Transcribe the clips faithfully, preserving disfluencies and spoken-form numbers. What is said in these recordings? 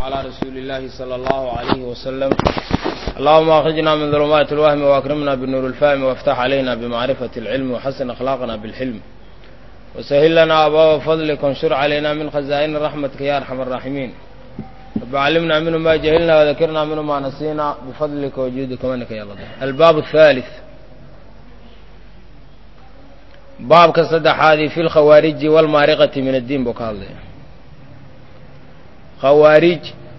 على رسول الله صلى الله عليه وسلم. اللهم أخرجنا من ظلمات الوهم وأكرمنا بالنور الفهم وافتح علينا بمعرفة العلم وحسن أخلاقنا بالحلم وسهل لنا أبواب فضلك وانشر علينا من خزائن رحمتك يا أرحم الراحمين. رب علمنا منه ما جهلنا وذكرنا منه ما نسينا بفضلك وجودك ومنك يا لطيف. الباب الثالث باب كصدح هذه في الخوارج والمارقة من الدين بكالله. خوارج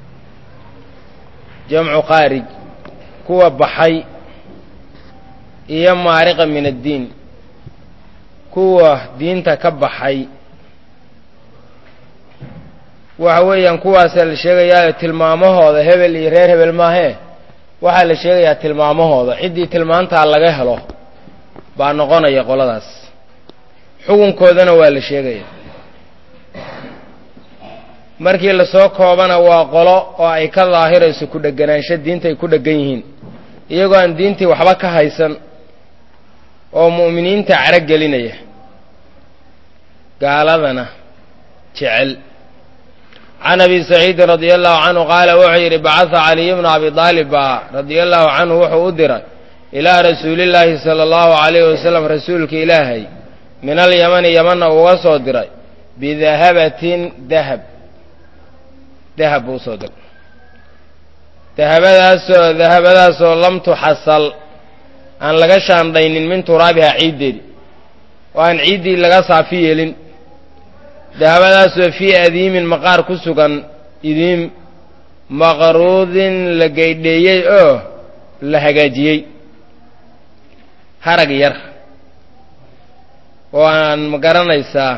جمع خارج كوا بحي إيا مارقة من الدين كوا دين تكبحي وحويا كوا سال شيغيا tilmaamahooda hebel iyo reer hebel maahe waxa la sheegayaa tilmaamahooda cidii tilmaanta laga helo baa noqonaya qoladaas xukunkoodana waa la sheegayaa markii la soo koobana waa qolo oo ay ka daahirayso ku dhaganaansho diinta ay ku dhagan yihiin iyagoo aan diintii waxba ka haysan oo muuminiinta carag gelinaya gaaladana jecel. عن أبي سعيد رضي الله عنه قال وحير بعث علي بن أبي طالب رضي الله عنه وحو أدر إلى رسول الله صلى الله عليه وسلم رسولك إلهي من اليمن يمن وصدر بذهبة ذهب ذهب وصدر ذهب ذهب ذاسو لم تحصل أن لغش عن دين من ترابها عيد وأن عيدي لغسها فيه لن dahabadaasoo fii adiimin maqaar ku sugan idiim maqruudin la gaydheeyey oo la hagaajiyey harag yar oo aan magaranaysaa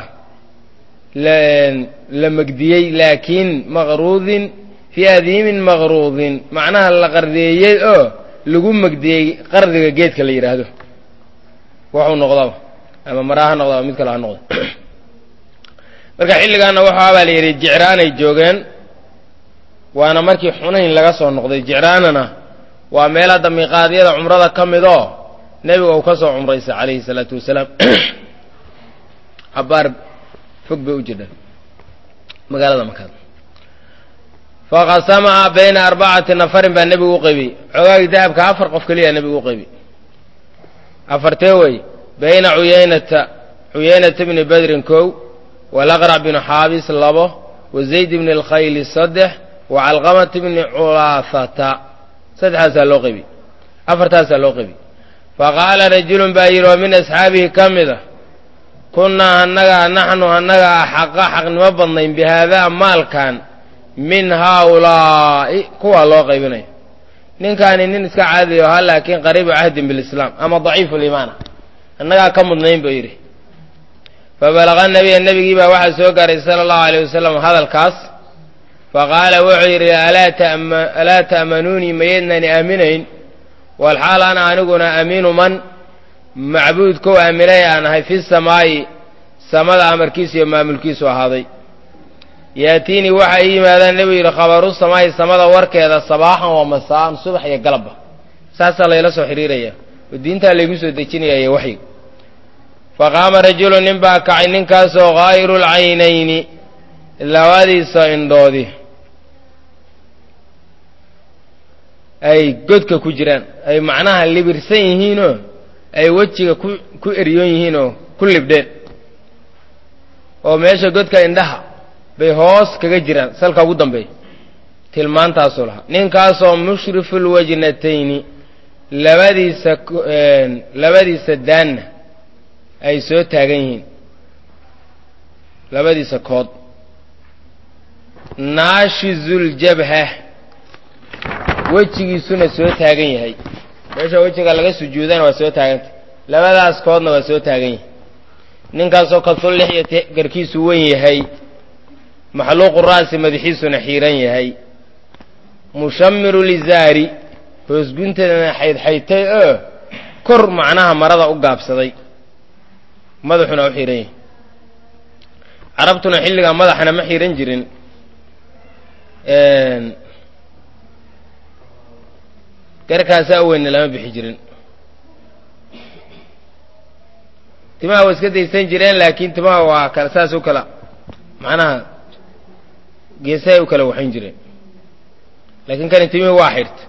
la magdiyey laakiin maqruudin fii adiimin maqruudin macnaha la qardeeyey oo lagu magdiyey qardiga geedka la yidhaahdo wuxuu noqdaba ama maraa ha noqdaba mid kale ha noqdo. marka xilligaana waxaabaa la yidhi jicraanay joogeen waana markii xunayn laga soo noqday. jicraanana waa meel hadda miiqaadyada cumrada ka mid oo nebiga uu ka soo cumraysay calayhi salaatu wasalaam cabaar fog bay u jiraan magaalada makaad. faqasama bayna arbacati nafarin baa nebigu u qaybiyey xogaagii dahabka afar qof keliya nebigu u qaybiyey afartee wey bayna cuyaynata cuyaynata bni badrin kow والأقرع بن حابس لبه وزيد بن الخيل صدح وعلقمة بن علاثة صدح سالوقبي أفرتا سالوقبي. فقال رجل باير من أصحابه كمذا كنا هنغا نحن هنغا حقا حق نوبضنين بهذا مال كان من هؤلاء كوا لوقبيني نين كان نين اسكا عادي لكن قريب عهد بالإسلام أما ضعيف الإيمان هنغا كمضنين بايري. فبلغ النبي النبي جيبه واحد سوكر صلى الله عليه وسلم هذا الكاس فقال وعير ألا, تأم ألا تأمنوني ميدنني آمنين والحال أنا أنقنا أمين من معبود كو أمني أنا في السماء سمد أمر كيسي وما ملكيس وهذا يأتيني وحي ماذا النبي خبر السماء سمد ورك هذا صباحا ومساء صبح يقلب ساسا ليلة سحريرية والدين تالي قسو تجيني يا وحي. فقام رجل نبا كعين كاسو غير العينين لوادي ساندودي اي قدك كجران اي معناها اللي برسين يهينو اي وجهك كو اريون يهينو كل بدين او ميشا قدك اندها بي هوس كغا جيران سلكا ugu dambeey tilmaantaas laha ninkaasoo mushriful wajnatayni labadiisa labadiisa daana ay soo taagan yihiin labadiisa kood naashizul jabha wejigiisuna soo taagan yahay meesha wejiga laga sujuudana waa soo taaganta labadaas koodna waa soo taagan yahay. ninkaasoo kasul lixyati garkiisu weyn yahay maxluuqu raasi madaxiisuna xiiran yahay mushammiru lizaari hoosgunteedana xaydxaytay oo kor macnaha marada u gaabsaday madaxuna u xiran yahay. carabtuna xilliga madaxana ma xiran jirin garkaasaa weynna lama bixi jirin timaha waa iska daysan jireen laakiin timaha waa kala saas u kala macnaha geesahay u kala waxayn jireen laakiin kan timihii waa xirta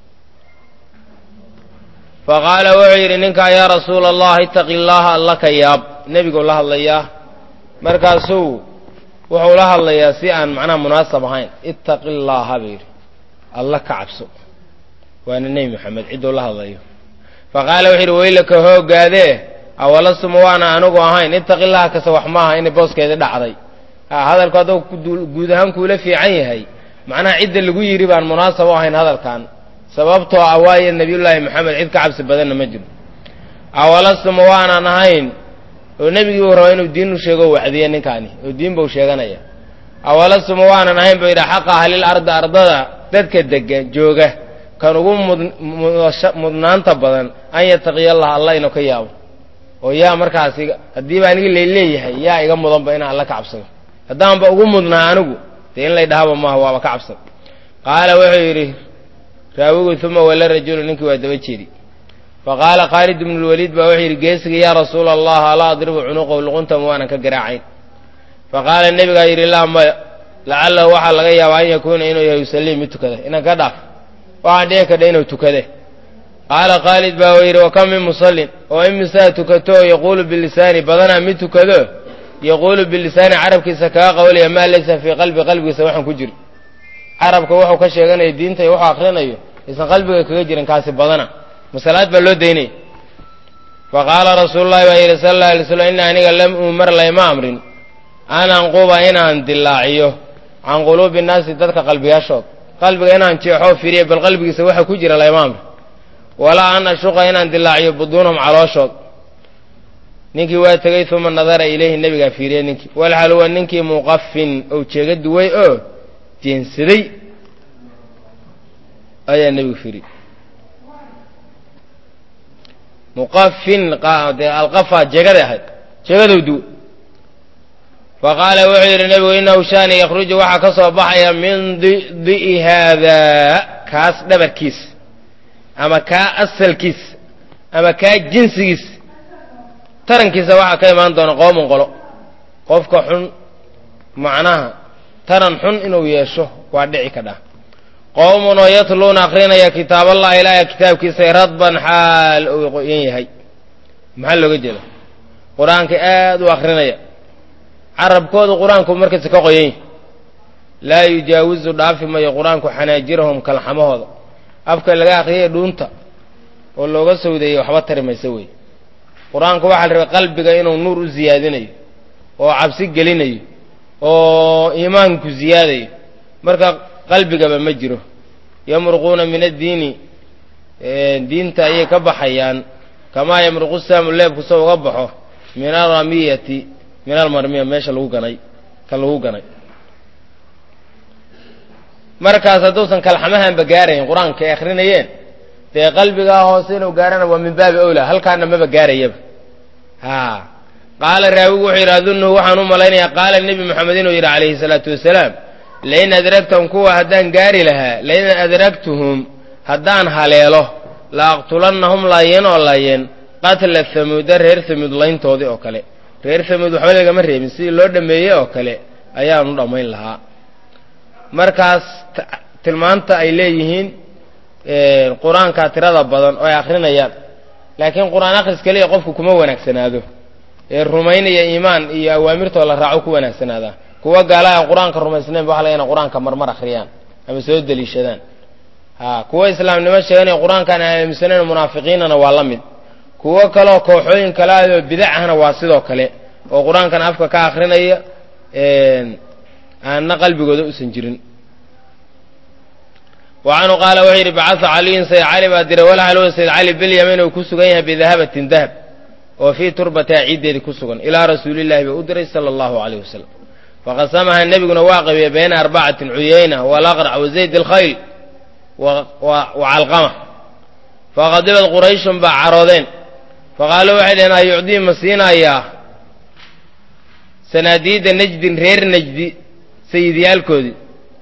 faqaala wuxuu yidhi ninkaa yaa rasuula allah ittaqi llaaha alla ka yaab nebiguu la hadlayaa markaasuu wuxuu la hadlayaa si aan macnaha munaasab ahayn ittaqi llaaha buu yidhi alla ka cabso waana nebi moxamed cidduu la hadlayo faqaala wuxuu yidhi waylaka hoogaadee awalasuma waana anigu ahayn ittaqi llaha kase wax maaha inay booskeeda dhacday ha hadalku hadduu guud ahaan kuula fiican yahay macnaha cidda lagu yidhi baan munaasab u ahayn hadalkan sababtoo ah waaye nebiyullaahi moxamed cid ka cabsi badanna ma jiro awalasuma waanan ahayn oo nebigii uu raba inuu diin u sheego o wacdiye ninkaani oo diin bau sheeganaya awalasuma waanan ahayn buu yidhi xaqa ahlil ardi ardada dadka dega jooga kan ugu mudnaanta badan an yataqiya allah alla inuu ka yaabo oo yaa markaasi haddiiba anigi layleeyahay yaa iga mudanba inaan alla ka cabsado haddaanba ugu mudnaa anigu dee in lay dhahaba maaha waaba ka cabsan qaala wuxuu yidhi raawigu uma wala rajulu ninkii waa daba jeedi faqaala khaalid ibnu lwaliid baa wuxuu yidhi geesiga yaa rasuula allah alaa adribu cunuqahu luquntam waanan ka garaacayn faqaala nebigaa yidhi laa maya lacalahu waxaa laga yaabaa an yakuuna inuu yahay yusallii mid tukada inaan ka dhaaf waxaan dhici kadha inuu tukade qaala khaalid baa uu yidhi wa kam min musallin oo imisaa tukato oo yaquulu bilisaani badanaa mid tukado yaquulu bilisaani carabkiisa kaga qawlaya maa laysa fii qalbi qalbigiisa waxaan ku jiri carabka wuxuu ka sheeganayo diinta iyo wuxuu akrinayo isan qalbiga kaga jirin kaasi badana masalaad baa loo daynaya faqaala rasuululahi baa yidhi sala alla alay slam ina aniga lam umar layma amrin an anquba inaan dilaaciyo can quluubi innaasi dadka qalbiyaashood qalbiga inaan jeexoo firiya bal qalbigiisa waxa ku jira layma amrin walaa an ashuqa inaan dilaaciyo buduunahum calooshood ninkii waa tegey uma nadara ilayhi nebigaa fiiriyey ninkii walxal huwa ninkii muqafin ou jeega duway oo jeensaday ayaa nebigu fiiriyey muqafin dee alqafa jeegada ahayd jeegadow duwe faqaala wuxuu yidhi nebigu inahu shaani yakhruju waxaa ka soo baxaya min di'i haadaa kaas dhabarkiis ama kaa asalkiis ama kaa jinsigiis tarankiisa waxaa ka imaan doona qoomun qolo qofka xun macnaha taran xun inuu yeesho waa dhici ka dhah qowmun oo yatluuna akrinaya kitaaballahi ilaahay kitaabkiisa radban xaal uu qoyan yahay maxaa looga jeeda qur-aanka aad u akrinaya carabkoodu qur-aanku markasta ka qoyan yahay laa yujaawizu dhaafi mayo qur-aanku xanaajirahum kalxamahooda afka laga akriyay dhuunta oo looga sawdeeyey waxba tari maysa wey qur-aanku waxaa la rabay qalbiga inuu nuur u siyaadinayo oo cabsi gelinayo oo iimaanku siyaadayo marka qalbigaba ma jiro yamruquuna min addiini diinta ayay ka baxayaan kamaa yamruqu saamu leebku soo uga baxo min alramiyati min almarmiya meesha lagu ganay ka lagu ganay markaas hadduusan kalxamahanba gaarayn qur-aanka ay akrinayeen dee qalbigaa hoose inuu gaarana waa min baabi owla halkaana maba gaarayaba ha qaala raawigu wuxuu yidhi adunnuhu waxaan u malaynayaa qaala nebi moxamed inuu yidhi calayhi salaatu wasalaam lain adragtahum kuwa haddaan gaari lahaa lain adragtuhum haddaan haleelo la aqtulannahum laayeen oo laayeen qatla hamuuda reer hamuud layntoodii oo kale reer hamuud waxba lagama reebin sidii loo dhammeeyey oo kale ayaanu dhammayn lahaa markaas tilmaanta ay leeyihiin qur-aanka tirada badan oo ay akrinayaan laakiin qur-aan akhris keliya qofku kuma wanaagsanaado ee rumaynaya iimaan iyo awaamirtoo la raaco ku wanaagsanaadaa kuwa gaala aan qur-aanka rumaysnayn ba waxa laga inay qur-aanka marmar akhriyaan ama soo deliishadaan ha kuwa islaamnimo sheeganaya qur-aankaan aan aaminsanayn munaafiqiinana waa la mid kuwo kaleoo kooxooyin kale oo bidac ahna waa sidoo kale oo qur-aankan afka ka akrinaya aanna qalbigooda usan jirin wacanhu qaala wuxuu yidhi bacasa caliyun sayd cali baa diray walxalwa sayd cali bilyamiin uu ku sugan yahay bidahabatin dahab oo fii turbatiha ciiddeedii ku sugan ilaa rasuulillahi baa u diray sala allahu calayh wasalam faqasamaha nebiguna waa qabiyey bayna arbacatin cuyayna walaqrac wazayd alkhayl wa calqama faqadibad qurayshun baa caroodeen faqaaluu waxay dhaheen a yucdii ma siinayaa sanaadiida najdin reer najdi sayidyaalkoodii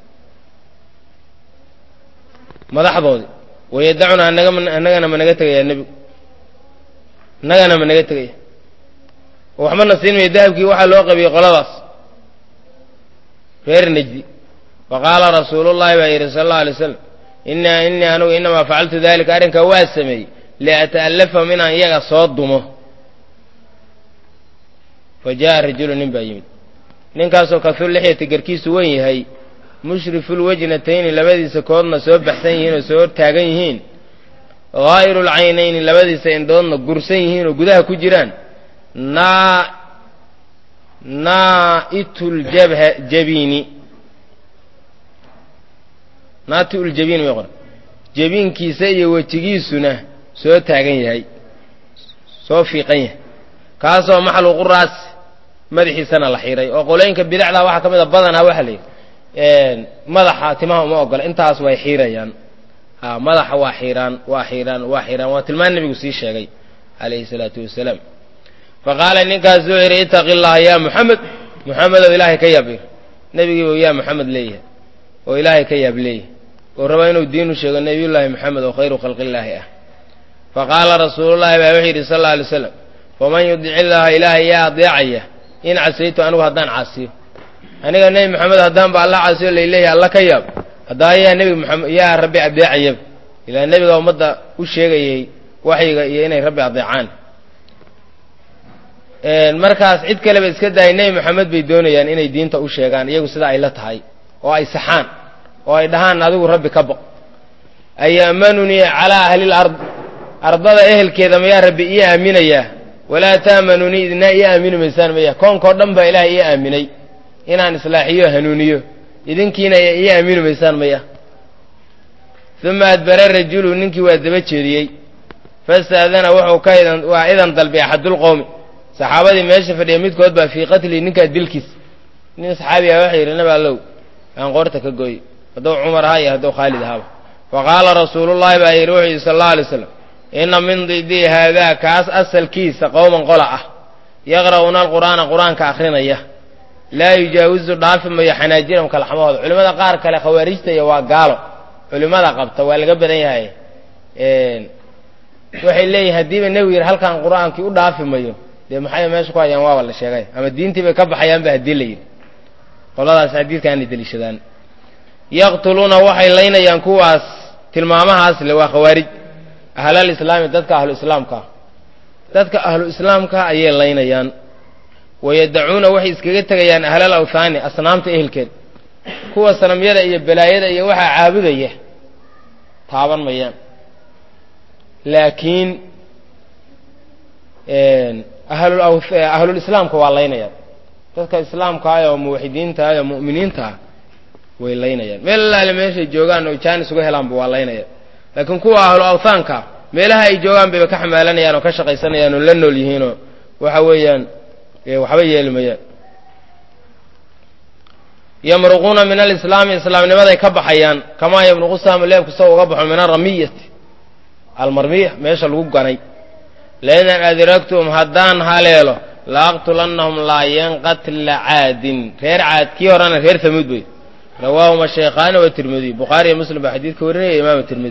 madaxdoodii wayadacuna anaga annagana ma naga tegayaa nebigu annagana ma naga tegaya oo waxbana siin mayo dahabkii waxaa loo qabiyey qoladaas reer najdi faqaala rasuulullahi baa yidhi sala allau alay slam ina inii anugu inamaa facaltu dalika arrinkaa waa sameeyey liata'allafahum inaan iyaga soo dumo fa jaa'a rajulu nin baa yimid ninkaasoo kasuu lixyati garkiisu wen yahay mushrifulwajnatayni labadiisa koodna soo baxsan yihiin oo soo taagan yihiin haa'irulcaynayni labadiisa indhoodna gursan yihiin oo gudaha ku jiraan naa naa'ituljabha jabiini naatiuljabiin may qoran jabiinkiisa iyo wejigiisuna soo taagan yahay soo fiiqan yahay kaasoo maxluuqu raas madaxiisana la xiray oo qolooyinka bidacda waxaa ka mid a badanaa waxa la yidhi madaxa timaha uma ogola intaas way xiirayaan ha madaxa waa xiiraan waa xiiraan waa xiiraan waa tilmaan nebigu sii sheegay calayhi salaatu wasalaam faqaala ninkaas wuxuu yidhi itaqi llaha yaa muxamed muxamedow ilaahay ka yaab nebigiiba yaa muxamed leeyahay oo ilaahay ka yaab leeyahay oo rabaa inuu diinu sheego nebiyullaahi moxamed oo khayru khalqillaahi ah faqaala rasuulullaahi baa wuxuu yidhi sal alla alay slam faman yudic illaaha ilaahay yaa adeecaya in casaytu anigu haddaan caasiyo aniga nebi moxamed haddaan ba alla caasiyo layleeyahay alla ka yaab haddaa yaa nebi moxamed yaa rabbi adeecayaba ilaa nebiga ummadda u sheegayay waxyiga iyo inay rabbi adeecaan markaas cid kaleba iska daayay nebi moxamed bay doonayaan inay diinta u sheegaan iyagu sida ay la tahay oo ay saxaan oo ay dhahaan adigu rabbi ka boq ayaamanunii calaa ahlil ard ardada ehelkeeda mayaa rabbi ii aaminayaa walaa taamanunii idinaa ii aamini maysaan maya koonkao dhan baa ilaahay ii aaminay inaan islaaxiyo hanuuniyo idinkiina ii aamini maysaan maya uma adbara rajulu ninkii waa daba jeediyey fastaadana wuxuu ka idan waa idan dalbay axadulqowmi saxaabadii meesha fadhiya midkood baa fii qatli ninkaa dilkiis nin saxaabi ah waxay yidhi nabi allow aan qoorta ka gooy hadduu cumar ahaa iyo hadduu khaalid ahaaba faqaala rasuulullaahi baa yidhi wuxuu yidhi sala allahu alay slam inna min didii haadaa kaas asalkiisa qowman qola ah yaqra'uuna alqur'aana qur-aanka akhrinaya laa yujaawizu dhaafi mayo xanaajirahum kalxamahooda culimmada qaar kale khawaarijta iyo waa gaalo culimmada qabta waa laga badan yahay waxay leeyihin haddiiba nebigu yidhi halkaan qur-aankii u dhaafi mayo dee maxay meesha ku hayaan waaba la sheegay ama diintii bay ka baxayaanba haddii la yidhi qoladaas xadiidkaanay deliishadaan yaqtuluuna waxay laynayaan kuwaas tilmaamahaas le waa khawaarij ahlal islaami dadka ahlu islaamkaa dadka ahlu islaamkaa ayay laynayaan wayadacuuna waxay iskaga tegayaan ahlal awthaani asnaamta ehelkeed kuwa sanamyada iyo balaayada iyo waxaa caabudaya taaban mayaan laakiin ahlulislaamka waa laynayaan dadka islaamkaah oo muwaxidiintaah oo mu'miniintaah way laynayaan meel allaale meeshay joogaan oo jaanis uga helaanba waa laynayaan laakiin kuwa ahlu awthaanka meelaha ay joogaan bayba ka xamaalanayaan oo ka shaqaysanayaan oo la nool yihiinoo waxa weeyaan waxba yeeli mayaan yamruquuna min alislaami islaamnimaday ka baxayaan kamaa yamruqu sahmu leebku sao uga baxo min aramiyati almarmiya meesha lagu ganay lain adragtum haddaan haleelo laaqtulannahum laayeen qatla caadin reer caad kii horena reer hamuud bay rawaahuma shaykhaani wa tirmidiy bukhaari iyo muslim baa xadiidka warinaya imaam tirmidi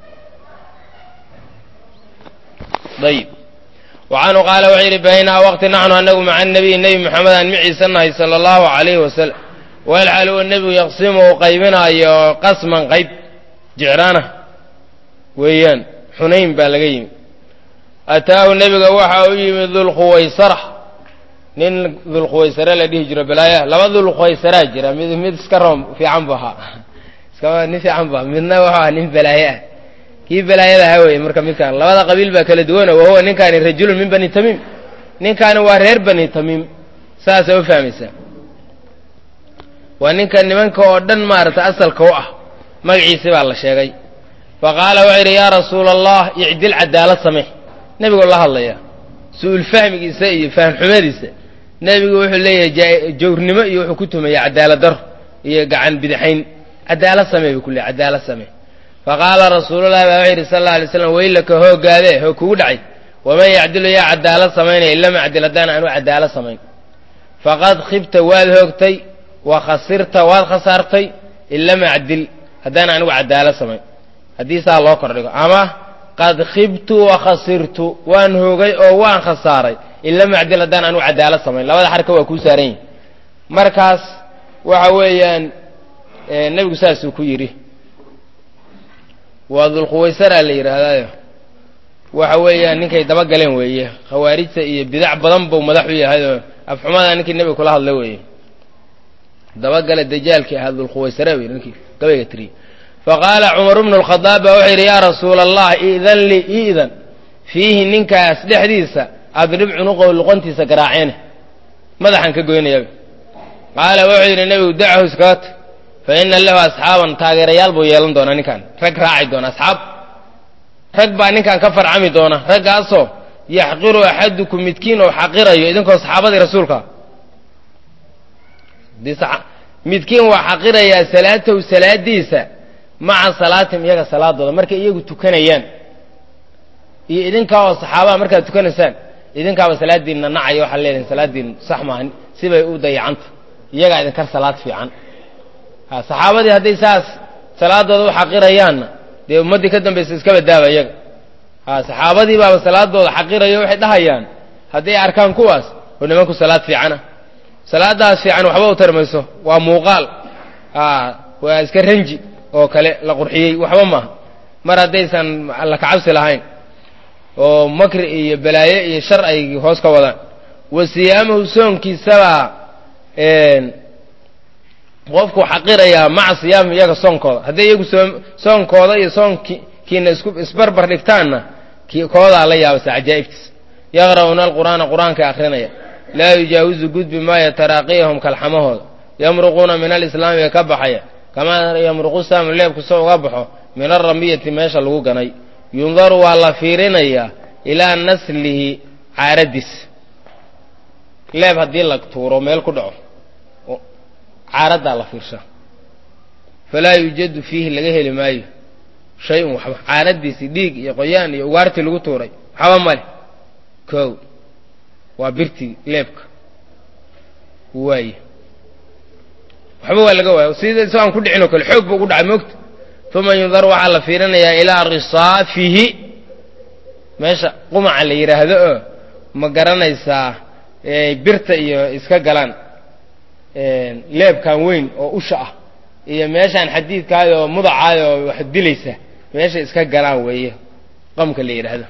ayib wacanhu qaala wuxuu yidhi baynaa waqti naxnu anagu maca nabiyi nebi moxamed aan miciisa nahay sala allahu calayhi wasalam walxal uu nebigu yaqsimu u qaybinaayo qasman qayb jicraana weeyaan xunayn baa laga yimi ataahu nebiga waxa u yimid dulkhuwaysara nin dulkhuwaysare la dhihi jiro balaayaha laba dulkhuwaysaraa jira mid mid iska room fiican bu ahaa iska nin fiican bu ahaa midna wuxuu ahaa nin balaaye ah kii balaayada ahaa weye marka midkaan labada qabiil baa kala duwana wahuwa ninkaani rajulun min bani tamiim ninkaani waa reer bani tamiim saasay u fahmaysaa waa ninka nimanka oo dhan maaragtay asalka u ah magaciisi baa la sheegay faqaala wuxuu yidhi yaa rasuula allah icdil cadaalad samee nebigoo la hadlaya su-uul fahmigiisa iyo fahamxumadiisa nebigu wuxuu leeyahay jawrnimo iyo wuxuu ku tumaya cadaalad daro iyo gacan bidixayn cadaalad samee buu ku leeyahy cadaalad samee faqaala rasuulullahi baa wuxuu yidhi sal alla alay slam waylaka hoogaadee hoog kugu dhacay waman yacdilu yaa cadaalad samaynaya ilama acdil haddaan aanu cadaalad samayn faqad khibta waad hoogtay wa khasirta waad khasaartay ilama acdil haddaan anigu cadaalad samayn haddii saa loo kordhigo ama qad khibtu wa khasirtu waan hoogay oo waan khasaaray ilama acdil haddaan anigu cadaalad samayn labada xarka waa kuu saaran yihin markaas waxa weeyaan nebigu saasuu ku yidhi waa dulquwaysara la yidhaahdayo waxa weeyaan ninkay daba galeen weeye khawaarijta iyo bidac badan buu madax u yahayoo afxumada ninkii nebiga kula hadla weeye dabagala dajaalkii ahaa dulquwaysara wey ninkii gabayga tiriye faqaala cumar bnu lkhadaab baa wuxuu yidhi yaa rasuula allah iidan lii iidan fiihi ninkaas dhexdiisa adrib cunuqow luqontiisa garaaceene madaxan ka goynaya qaala wuxuu yidhi nebigu dachu iskagat fa ina lahu asxaaban taageerayaal buu yeelan doonaa ninkan rag raaci doona asxaab rag baa ninkan ka farcami doona raggaasoo yaxqiru axadukum midkiin oo xaqirayo idinkoo saxaabadii rasuulka midkiin waa xaqirayaa salaatahu salaadiisa maca salaatihim iyaga salaadooda markay iyagu tukanayaan iyo idinkaa oo saxaabaha markaad tukanaysaan idinkaaba salaadiinna nacaya waxaad leedihin salaadiin sax maahan sibay u dayacanta iyagaa idinkar salaad fiican ha saxaabadii hadday saas salaadooda u xaqirayaanna dee ummaddii ka dambaysa iska badaaba iyaga ha saxaabadii baaba salaadooda xaqirayo waxay dhahayaan hadday arkaan kuwaas oo nimanku salaad fiicana salaadaas fiican waxba u tarmayso waa muuqaal ha waa iska ranji oo kale la qurxiyey waxba maaha mar haddaysan alla kacabsi lahayn oo makri iyo balaaye iyo shar ay hoos ka wadaan wa siyaamahu soonkiisabaa qofku xaqirayaa maca siyaamihim iyaga soonkooda hadday iyagu soonkooda iyo soonkiina isku isbarbar dhigtaanna koodaa la yaabaysa cajaa'ibtiis yaqra'uuna alqur'aana qur'aankay akrinaya laa yujaawizu gudbi maayo taraaqiyahum kalxamahooda yamruquuna min alislaami bay ka baxaya kamaa yamruqu saamu leebku soo uga baxo min alramiyati meesha lagu ganay yundaru waa la fiirinayaa ilaa naslihi caaraddiis leeb haddii la tuuro meel ku dhaco caaraddaa la fiirshaa falaa yujadu fiihi laga heli maayo shay-un waxba caaraddiisii dhiig iyo qoyaan iyo ugaartii lagu tuuray waxba male kow waa birtii leebka waaye waxba waa laga waaya sida isagoo aan ku dhicin oo kale xoog buu ugu dhacay moogta uma yundar waxaa la fiirinayaa ilaa risaafihi meesha qumaca la yidhaahdo oo ma garanaysaa birta iyo iska galaan leebkan weyn oo usha ah iyo meeshaan xadiidkaay oo mudacaay oo wax dilaysa meesha iska galaan weeye qamka la yidhaahdo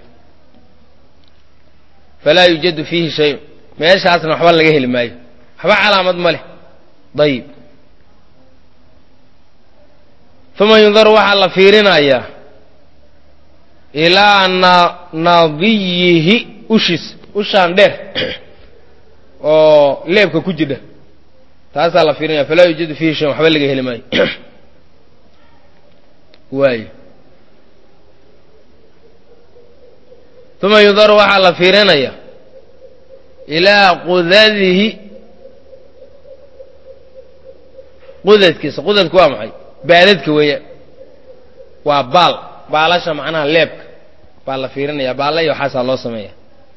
falaa yujadu fiihi shay meeshaasna waxba laga heli maayo waxba calaamad ma leh dayib uma yundaru waxaa la fiirinayaa ilaa nadiyihi ushiis ushaan dheer oo leebka ku jidha taasaa la fiirinaya falaa yujadu fiihi shay waxba laga heli maayo waayo uma yundaru waxaa la fiirinaya ilaa qudadihi qudadkiisa qudadku waa maxay baadadka weeyaan waa baal baalasha macnaha leebka baa la fiirinaya baalla iyo waxaasaa loo sameeya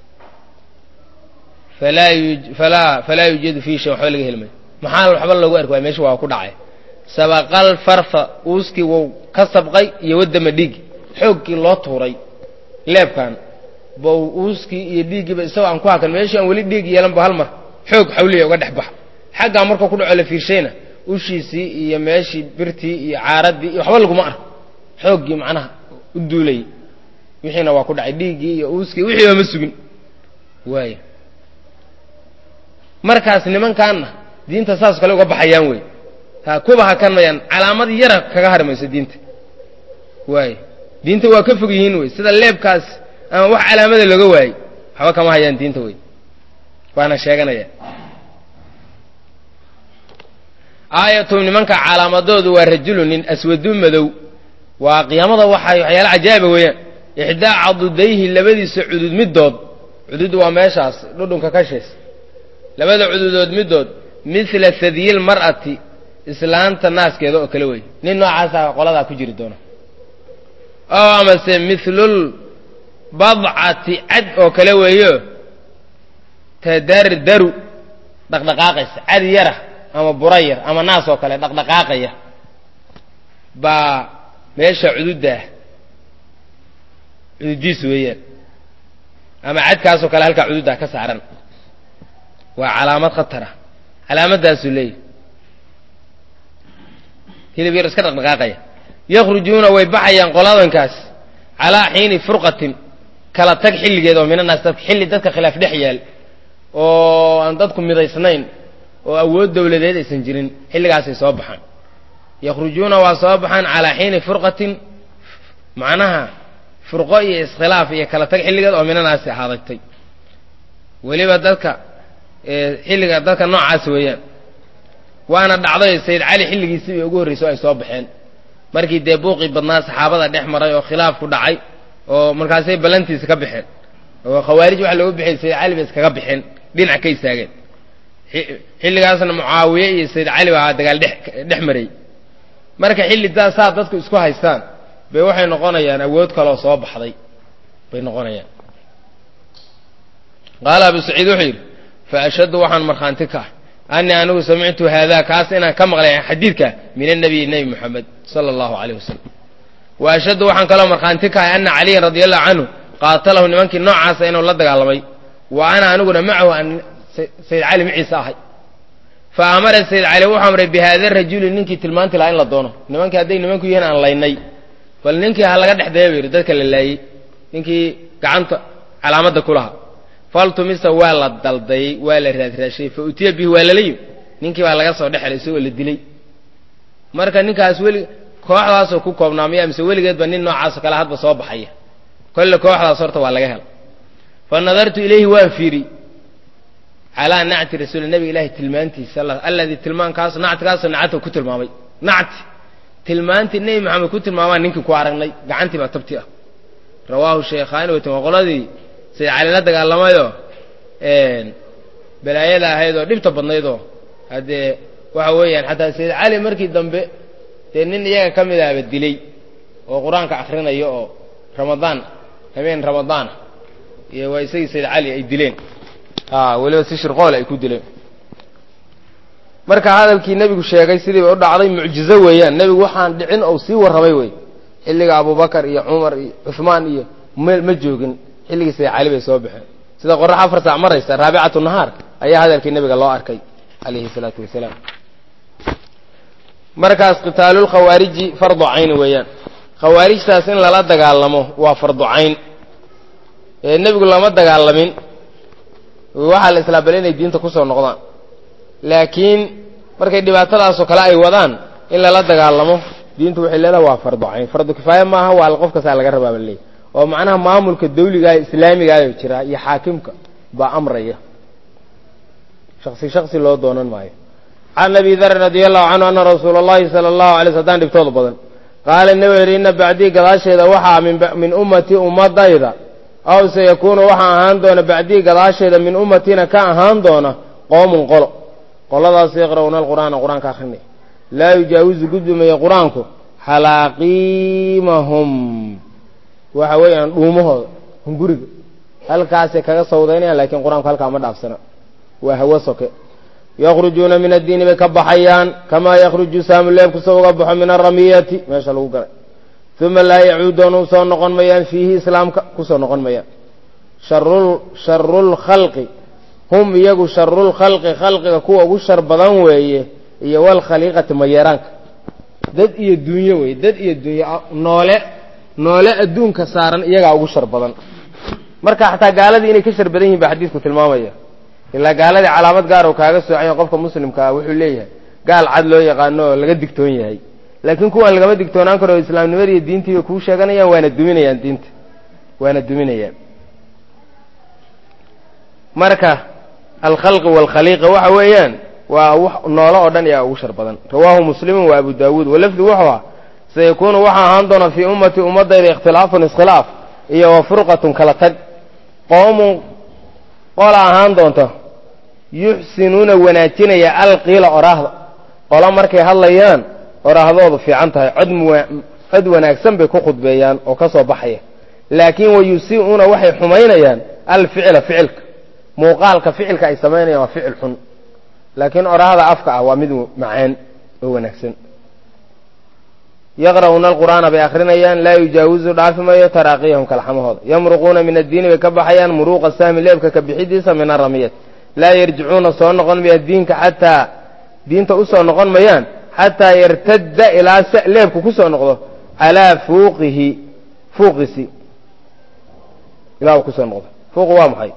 falaa yu falaa falaa yujadu fiihi shay waxba laga heli maayo maxaa waxba loogu arki waaya meesha waa ku dhacay sabaqal farfa uuskii wou ka sabqay iyo wadama dhiigi xooggii loo tuuray leebkan bow uuskii iyo dhiiggiiba isagoo aan ku hakan meeshii aan weli dhiig yeelan ba hal mar xoog xawliya uga dhex baxa xaggaa markuu ku dhaco la fiirshayna ushiisii iyo meeshii birtii iyo caaraddii iyo waxba laguma arko xooggii macnaha u duulayay wixiina waa ku dhacay dhiiggii iyo uuskii wixii ba ma sugin waaya markaas nimankaanna diinta saas kale uga baxayaan wey ha kuba hakan mayaan calaamad yara kaga harmayso diinta waaya diinta waa ka fog yihiin wey sida leebkaas ama wax calaamada looga waayey waxba kama hayaan diinta wey waana sheeganaya aayatum nimanka calaamadoodu waa rajulu nin aswadu madow waa qiyaamada waxay waxyaala cajaa'iba weeyaan ixdaa cadudayhi labadiisa cudud middood cudud waa meeshaas dhudhunka ka shees labada cududood middood mithla hadiyil mar'ati islaanta naaskeeda oo kale wey nin noocaasa qoladaa ku jiri doona oo amase mithlul badcati cad oo kale weeyo tadardaru dhaqdhaqaaqaysa cad yara ama burayar ama naas oo kale dhaqdhaqaaqaya baa meesha cududdaah cududiis weeyaan ama cadkaasoo kale halkaa cududdaa ka saaran waa calaamad khatara calaamadaasuu leeyahy hilib yar iska dhaqdhaqaaqaya yakhrujuuna way baxayaan qoladankaas calaa xiini furqatin kala tag xilligeed oo minanaas dadka xilli dadka khilaaf dhex yaal oo aan dadku midaysnayn oo awood dawladeed aysan jirin xilligaasay soo baxaan yakhrujuuna waa soo baxaan calaa xiini furqatin macnaha furqo iyo iskhilaaf iyo kala tag xilligeed oo minanaasi ahaadatay weliba dadka xilliga dadka noocaas weeyaan waana dhacday sayid cali xilligiisii bay ugu horreysay oo ay soo baxeen markii dee buuqii badnaa saxaabada dhex maray oo khilaaf ku dhacay oo markaasay ballantiisa ka baxeen oo khawaarij waxa loogu bixiyay sayid cali bay iskaga baxeen dhinac ka istaageen xilligaasna mucaawiye iyo sayid cali baa dagaal dhex dhex maray marka xilli saa dadku isku haystaan bay waxay noqonayaan awood kaloo soo baxday bay noqonayaan qaala abu saciid wuxuu yidhi fa ashaddu waxaan markhaanti ka ah annii anigu samictu haadaa kaas inaan ka maqlay xadiidka min annabiy nebi moxamed sala allahu calayh wasalam wa ashaddu waxaan kaloo markhaanti ka ahay anna caliyan radia allahu canhu qaatalahu nimankii noocaasa inuu la dagaalamay wa ana aniguna macahu aan sayid cali maciisa ahay fa amara sayid cali wuxuu amray bi haada rajuli ninkii tilmaanti lahaa in la doono nimankii hadday nimanku yihiin aan laynay bal ninkii ha laga dhexdaya bu yidhi dadka la laayey ninkii gacanta calaamadda ku lahaa faltumisa waa la daldayey waa la raadraashay fa utiya bihi waa lala yimi ninkii baa laga soo dhexelay isagoo la dilay marka ninkaas weli kooxdaasoo ku koobnaamaya mise weligeedba nin noocaasoo kale hadba soo baxaya kolle kooxdaas horta waa laga hela fa nadartu ilayhi waan fiiri calaa nacti rasuuli nabiga ilaahi tilmaantiisa alladii tilmaankaas nactigaasoo nacata ku tilmaamay nacti tilmaantii nebi maxamed ku tilmaamaan ninkii ku aragnay gacantii baa tabti ah rawaahu shaykhaani watan waa qoladii sayid cali la dagaalamayoo balaayada ahayd oo dhibta badnaydoo haddee waxa weeyaan xataa sayid cali markii dambe dee nin iyaga ka mid ahba dilay oo qur-aanka akrinaya oo ramadaan habeen ramadaana iyo waa isagii sayid cali ay dileen weliba si shirqoole ay ku dileen marka hadalkii nebigu sheegay sidiiba u dhacday mucjizo weeyaan nebigu waxaan dhicin ou sii warramay wey xilliga abubakar iyo cumar iyo cuhmaan iyo meel ma joogin xilligii sayid cali bay soo baxeen sida qorax afar saac maraysa raabicatu nahaar ayaa hadalkii nebiga loo arkay calayhi salaatu wasalaam markaas qitaalulkhawaariji fardu cayni weeyaan khawaarijtaas in lala dagaalamo waa fardu cayn ee nebigu lama dagaalamin waxaa la islaabala inay diinta kusoo noqdaan laakiin markay dhibaatadaasoo kale ay wadaan in lala dagaalamo diintu waxay leedahay waa fardu cayn fardu kifaaya maaha waa qof kastaa laga rabaa baleey oo macnaha maamulka dawligaah islaamigaayo jira iyo xaakimka baa amraya shaksi shaksi loo doonan maayo can abi darin radia allahu canhu ana rasuula allahi sala allahu alay sl hadaan dhibtooda badan qaala nabi yidhi inna bacdii gadaasheeda waxaa min ummatii ummadayda aw sayakuunu waxaa ahaan doona bacdii gadaasheeda min ummatiina ka ahaan doona qoomun qolo qoladaas yaqra'uuna alqur'aana qur-aanka akrinay laa yujaawizu gudbimaya qur-aanku xalaaqiimahum waxa weeyaan dhuumahooda hunguriga halkaasay kaga sawdaynayaan lakiin qur-aanku halkaa ma dhaafsana waa hawo soke yakhrujuuna min addiini bay ka baxayaan kamaa yakhruju saamu leebku soo uga baxo min aramiyati meesha lagu galay uma laa yacuuduuna u soo noqon mayaan fiihi islaamka kusoo noqon mayaan sharulkhalqi hum iyagu sharulkhalqi khalqiga kuwa ugu shar badan weeye iyo walkhaliiqati mayeeraanka dad iyo dunyo weye dad iyo dunyo noole noole adduunka saaran iyagaa ugu shar badan marka xataa gaaladii inay ka shar badan yihin ba xadiidku tilmaamaya ilaa gaaladii calaamad gaar oo kaaga soocayo qofka muslimka ah wuxuu leeyahay gaal cad loo yaqaano oo laga digtoon yahay laakiin kuwaan lagama digtoonaan karo islaamnimada iyo diintiiba kuu sheeganayaan waana duminayaan diinta waana duminayaan marka alkhalqi waalkhaliiqa waxa weeyaan waa noolo oo dhan ayaa ugu shar badan rawaahu muslimun wa abu daawuud walafdi wuxuu ah sayakuunu waxaa ahaan doona fii ummati ummadayda ikhtilaafun iskhilaaf iyo wa furqatun kala tag qoomun qola ahaan doonta yuxsinuuna wanaajinaya alqiila oraahda qola markay hadlayaan oraahdoodu fiican tahay cod cod wanaagsan bay ku khudbeeyaan oo ka soo baxaya laakiin wayusii'uuna waxay xumaynayaan alficla ficilka muuqaalka ficilka ay samaynayaan waa ficil xun laakiin oraahda afka ah waa mid macaan oo wanaagsan yaqra'uuna alqur'aana bay akrinayaan laa yujaawizu dhaafi mayo taraaqiyahum kalxamahooda yamruquuna min addiini bay ka baxayaan muruuqa sahmi leebka ka bixidiisa min aramiyat laa yarjicuuna soo noqon maya diinka xataa diinta u soo noqon mayaan xataa yartadda ilaa leebku ku soo noqdo calaa fuuqihi fuuqiisi ilaa uu kusoo noqdo fuuqu waa maxay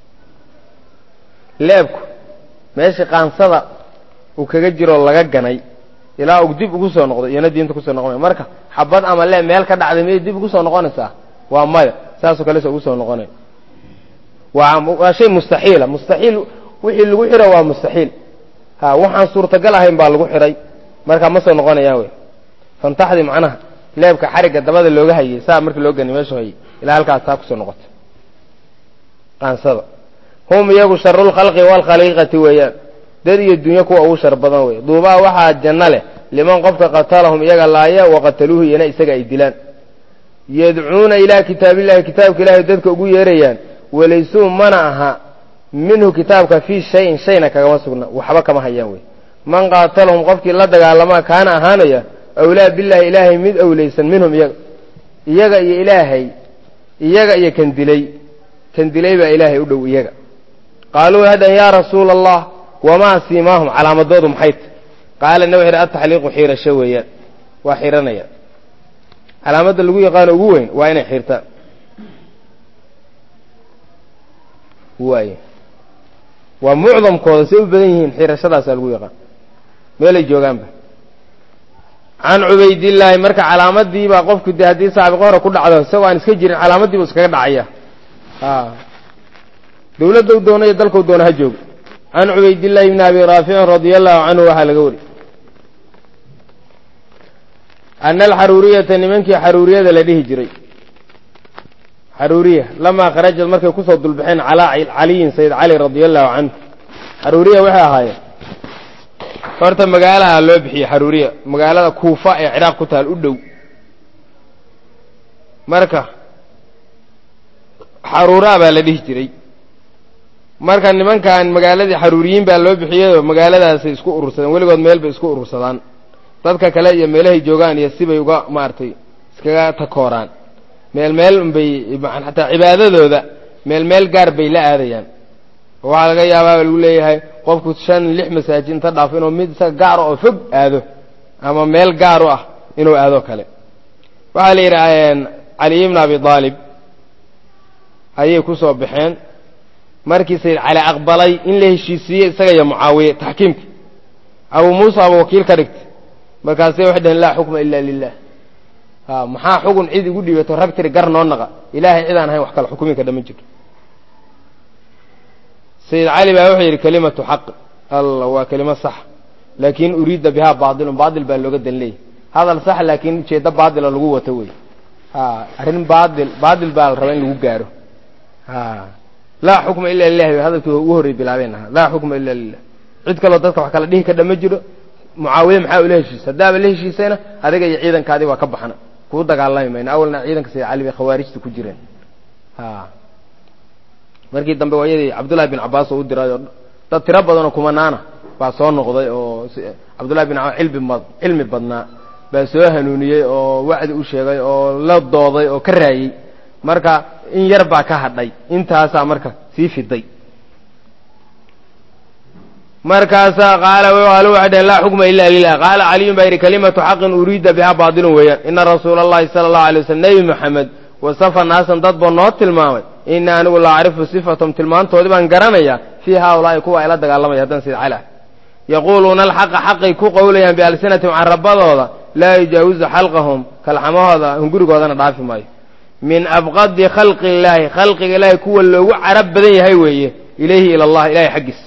leebku meeshii qaansada uu kaga jiroo laga ganay ilaa uu dib ugu soo noqdo iyana diinta kusoo noqonaya marka xabad ama leeb meel ka dhacday miyay dib ugu soo noqonaysaa waa maya saasoo kale se ugu soo noqonaya waa shay mustaxiila mustaxiil wixii lagu xiro waa mustaxiil ha waxaan suurtagal ahayn baa lagu xiray marka ma soo noqonayaan wey fantaxdi macnaha leebka xarigga dabada looga hayay saa markii loo gani meeshu hayay ilaa halkaas taa kusoo noqota qaansada hum iyagu sharulkhalqi waalkhaliiqati weeyaan dad iyo dunyo kuwa ugu shar badan wey duubaa waxaa janno leh liman qofka qatalahum iyaga laaya waqataluuhu iyana isaga ay dilaan yadcuuna ilaa kitaabillahi kitaabka ilaahay dadka ugu yeerayaan walaysuu mana aha minhu kitaabka fii shayin shayna kagama sugna waxba kama hayaan wey man qaatalahum qofkii la dagaalamaa kaana ahaanaya awlaa billaahi ilaahay mid awlaysan minhum iyaga iyaga iyo ilaahay iyaga iyo kan dilay kan dilay baa ilaahay u dhow iyaga qaaluu hadan yaa rasuula allah wamaa siimaahum calaamadoodu maxay ta qaala nabi wuxu yidhi ataxliiqu xiirasho weeyaan waa xiranaya calaamadda lagu yaqaano ugu weyn waa inay xirtaan waay waa mucdamkooda say u badan yihiin xirashadaasaa lagu yaqaan meelay joogaanba can cubaydillaahi marka calaamadiibaa qofku de haddii saabiqo hore ku dhacdo isagoo aan iska jirin calaamadiibu iskaga dhacaya dawladda u doonayo dalkau doona ha joogo can cubaydillaahi bni abi raaficin radia allahu canhu waxaa laga wari ana alxaruuriyata nimankii xaruuriyada la dhihi jiray xaruuriya lamaa kharajad markay kusoo dulbaxeen calaa caliyin sayid cali radia allahu canhu xaruuriya waxay ahaayeen horta magaalaha loo bixiyey xaruuriya magaalada kuufa ee ciraaq ku taal u dhow marka xaruuraa baa la dhihi jiray marka nimankan magaaladii xaruuriyiin baa loo bixiyeyoo magaaladaasay isku urursadeen weligood meel bay isku urursadaan dadka kale iyo meelahay joogaan iyo sibay uga maaragtay iskaga takooraan meel meel unbay xataa cibaadadooda meel meel gaar bay la aadayaan oo waxaa laga yaabaa lagu leeyahay qofku shan lix masaajid inta dhaafo inuu mid isaga gaaro oo fog aado ama meel gaar u ah inuu aado kale waxaa la yidhaaheen cali ibn abi aalib ayay ku soo baxeen markii sayid cali aqbalay in la heshiisiiyey isaga iyo mucaawiye taxkiimka abu muusa aba wakiil ka dhigtay markaasay waxay dhaheen laa xukma ila lilah ha maxaa xugun cid igu dhiibato rag tiri gar noo naqa ilaahay cidaan ahayn wax kale xukuminka dhama jirto sayid cali baa wuxuu yidhi kalimatu xaq alla waa kelimo sax laakin uriida bihaa baailun baail baa looga dan leeyay hadal sax laakiin ujeeddo baatila lagu wato wey ha arrin baail baatil baa la rabaa in lagu gaaro ha laa xukma ila lilah hadalkii ugu horrey bilaabeen ahaa laa xukma ila lilah cid kaloo dadka wax kala dhihi ka dhama jiro mucaawiye maxaa ula heshiisa haddaaba la heshiisayna adiga iyo ciidankaadii waa ka baxna kuu dagaalami mayna awalna ciidanka sayid cali bay khawaarijta ku jireen ha markii dambe waayadii cabdullahi bin cabbaas oo u diraayo dad tiro badanoo kumanaana baa soo noqday oo cabdullahi bin cabbaas cilmi mad cilmi badnaa baa soo hanuuniyey oo wacdi u sheegay oo la dooday oo ka raayey marka in yar baa ka hadhay intaasaa marka sii fiday markaasaa qaala qaalo waxay dhaheen laa xukma ila lilah qaala caliyun baa yidhi kalimatu xaqin uriida bihaa baatilun weeyaan ina rasuula allahi sala allahu alay waslm nebi moxamed wasafa naasan dad boo noo tilmaamay ina anigu la acrifu sifatahum tilmaantoodii baan garanayaa fii haaulaa'i kuwa ay la dagaalamaya haddaan sayid cali ah yaquuluuna alxaqa xaqay ku qowlayaan bialsinatihim carabadooda laa yujaawizu xalqahum kalxamahooda hungurigoodana dhaafi maayo min abqadi khalqi illaahi khalqiga ilaahay kuwa loogu carab badan yahay weeye ilayhi ila allah ilahay xaggiis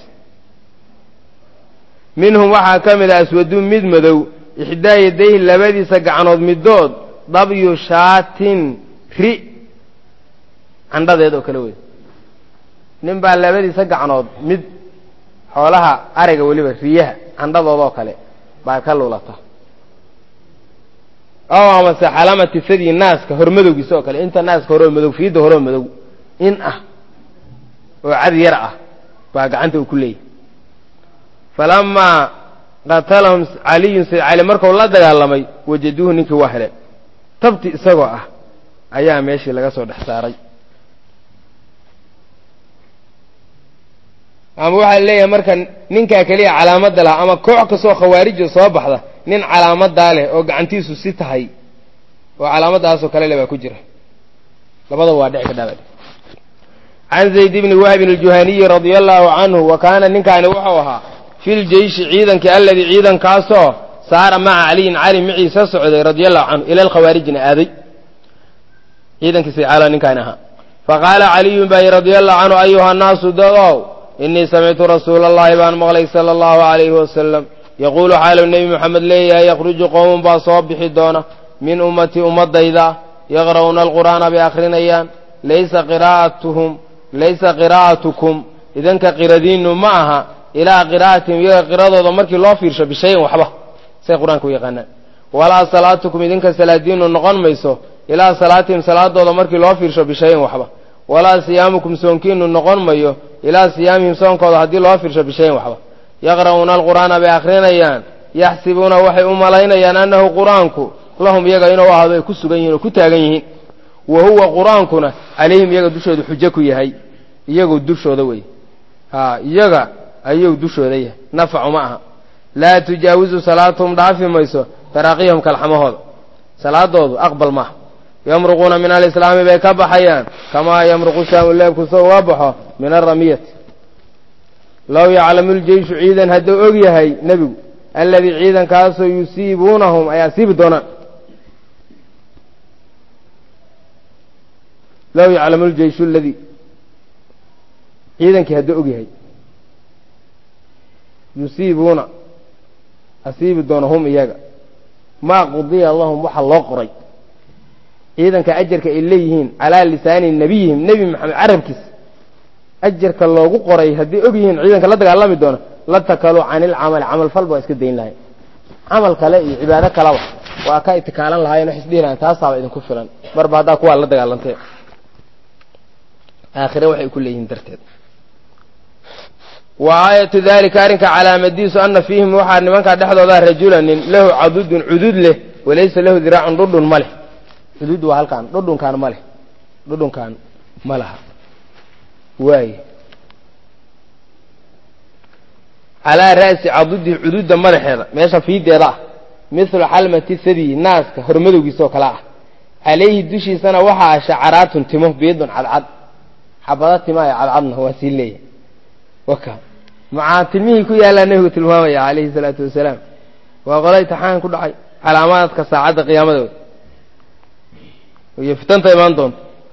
minhum waxaa ka mid a aswadun mid madow ixdaa yadayhi labadiisa gacanood midood dabyu shaatin ri candhadeed oo kale wey nin baa labadiisa gacanood mid xoolaha ariga weliba riyaha candhadoodoo kale baa ka luulata oo amase xalamati sadyi naaska hormadowgiisa oo kale inta naaska horoo madow fiidda horoo madow in ah oo cad yar ah baa gacanta uu ku leeyahy falamaa qatalahum caliyun sayd cali markuu la dagaalamay wajaduuhu ninkii waa hele tabti isagoo ah ayaa meeshii laga soo dhex saaray ama waxaa leeyahay marka ninkaa keliya calaamadda laha ama koox kastoo khawaarija soo baxda nin calaamadaa leh oo gacantiisu si tahay وعلامة أسو كلا لبا كجرة لبضا وادع كدابا عن زيد بن وهب الجهني رضي الله عنه وكان نكان وحوها في الجيش عيدا كالذي عيدا كاسو صار مع علي علي معي سعد رضي الله عنه إلى الخوارج آذي عيدا كسي على نكانها فقال علي بن رضي الله عنه أيها الناس دغوا إني سمعت رسول الله بان مغلي صلى الله عليه وسلم يقول حال النبي محمد ليه يخرج قوم باصوب بحدونه من أمتي أمضي إذا يقرؤون القرآن بآخرين أيام ليس قراءتهم ليس قراءتكم إذن كقردين معها إلى قراءتهم يقرأوا ضمرك الله فيرش بشيء وحبه سي قرآنك يقنن ولا صلاتكم إذن كسلادين النقن ميسو إلى صلاتهم صلاة ضمرك الله فيرش بشيء وحبه ولا صيامكم سونكين النقن ميو إلى صيامهم سونك هدي الله فيرش بشيء وحبه يقرؤون القرآن بآخرين أيام يحسبون وحي أمالين أيان أنه قرآنك لهم يقينوا هذا يكسغين وكتاغين وهو قرآنكنا عليهم يقى دوشود حجكو يهي يقى دوشود وي ها يقى أيو دوشود يه نفع معها لا تجاوزوا صلاتهم ضعف ميسو تراقيهم كالحمهود صلاة دود أقبل معه يمرقون من الإسلام بيكب حيان كما يمرق الشام الليل كسو وابحه من الرمية لو يعلم الجيش عيدا هدو أغيهي نبي الذي عيدا كاسو يسيبونهم أي يسيب دونا لو يعلم الجيش الذي عيدا كهدو أغيهي يسيبون أسيب دونهم إياك ما قضي اللهم وحى الله قري عيدا كأجرك إليهين على لسان نبيهم نبي محمد عربكس أجرك الله قري هدي أغيهين عيدا كلا دقى الله مدونا لا تكالوا عن العمل عمل فالبو اسك دين لهي عمل كلا عبادة كلا وأكا اتكالا لهاي نحس دينا تاسع إذن كفرا مربع دا كوا لا دقى الله انتهي آخره وحي كلهم درتين وآية ذلك أرنك على مديس أن فيهم وحد من كان دحض ذا رجلا له عدود عدود له وليس له ذراع ضد مله عدود وهل كان ضد كان مله ضد كان ملها واي على رأس عدود عدود مله ماشى في دراع مثل حلمة الثدي الناس كهرمدو جسوا كلا عليه دشي سنة وحى شعرات تمه بيد على عد حبضات ما على عدن هو سيلي وكا مع تلميه كي يلا نهو تلمامي عليه الصلاة والسلام وقال تحان كل حي علامات كساعات قيامته ويفتنت إيمان دون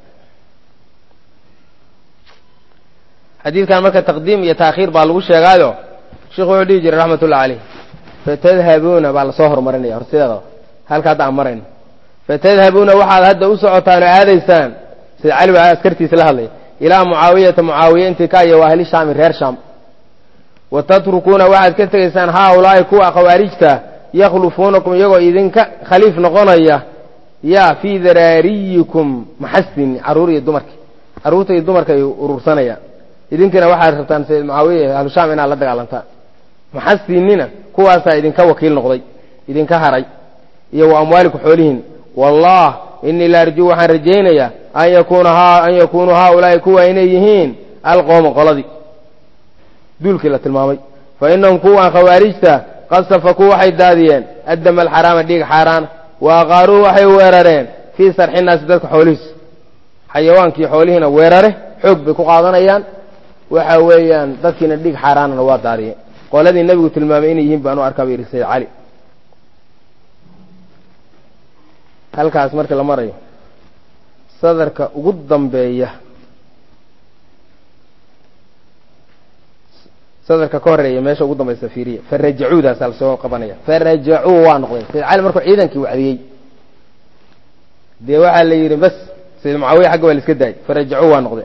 حديث كان مركز تقديم يتأخير بالغوش يقالوا شيخ عدي جري رحمة الله عليه فتذهبون بالصهر مرني أرسيغا هل كاد عمرين فتذهبون وحد هذا أسعطان هذا إنسان سيد علي وعسكرتي سلهلي إلى معاوية معاوية انتكاية وأهل الشام غير شام وتتركون واحد كتر إنسان هؤلاء كوا خوارجتا يخلفونكم يقو إذن خليف نقونية يا في ذراريكم محسن عروري الدمرك عروري الدمرك يرورسانيا إذن كنا واحد ربطان سيد معاوية أهل الشام إنا لدق على محسنين كوا سا إذن كوكيل نقضي إذن كهري يو أموالك حولهن والله إني لا أرجو عن رجينيا أن يكون ها أن يكونوا هؤلاء كوا إنيهين القوم قلدي دول كلا تلمامي فإنهم كوا خوارجتا قد صفكوا وحي داديين الدم الحرام ديك حاران وأغاروا وحي ويررين في سرح الناس ذلك حوليس حيوان كي حوليهنا ويرره حق بكو قاضنيان وحويان ذلكنا ديك حاران نواد داريين قال الذي النبي تلمامي إنيهين بأنو أركبير السيد علي هل كاس مرك لمري صدرك قدام بيه صدرك كوري ماشي قدام السفيرية فرجعوا ذا سالسوا قبنية فرجعوا وانقضي سيد علي مركو عيدا كي وعدي دي واحد اللي يري بس سيد معاوية حقه اللي سكداي فرجعوا وانقضي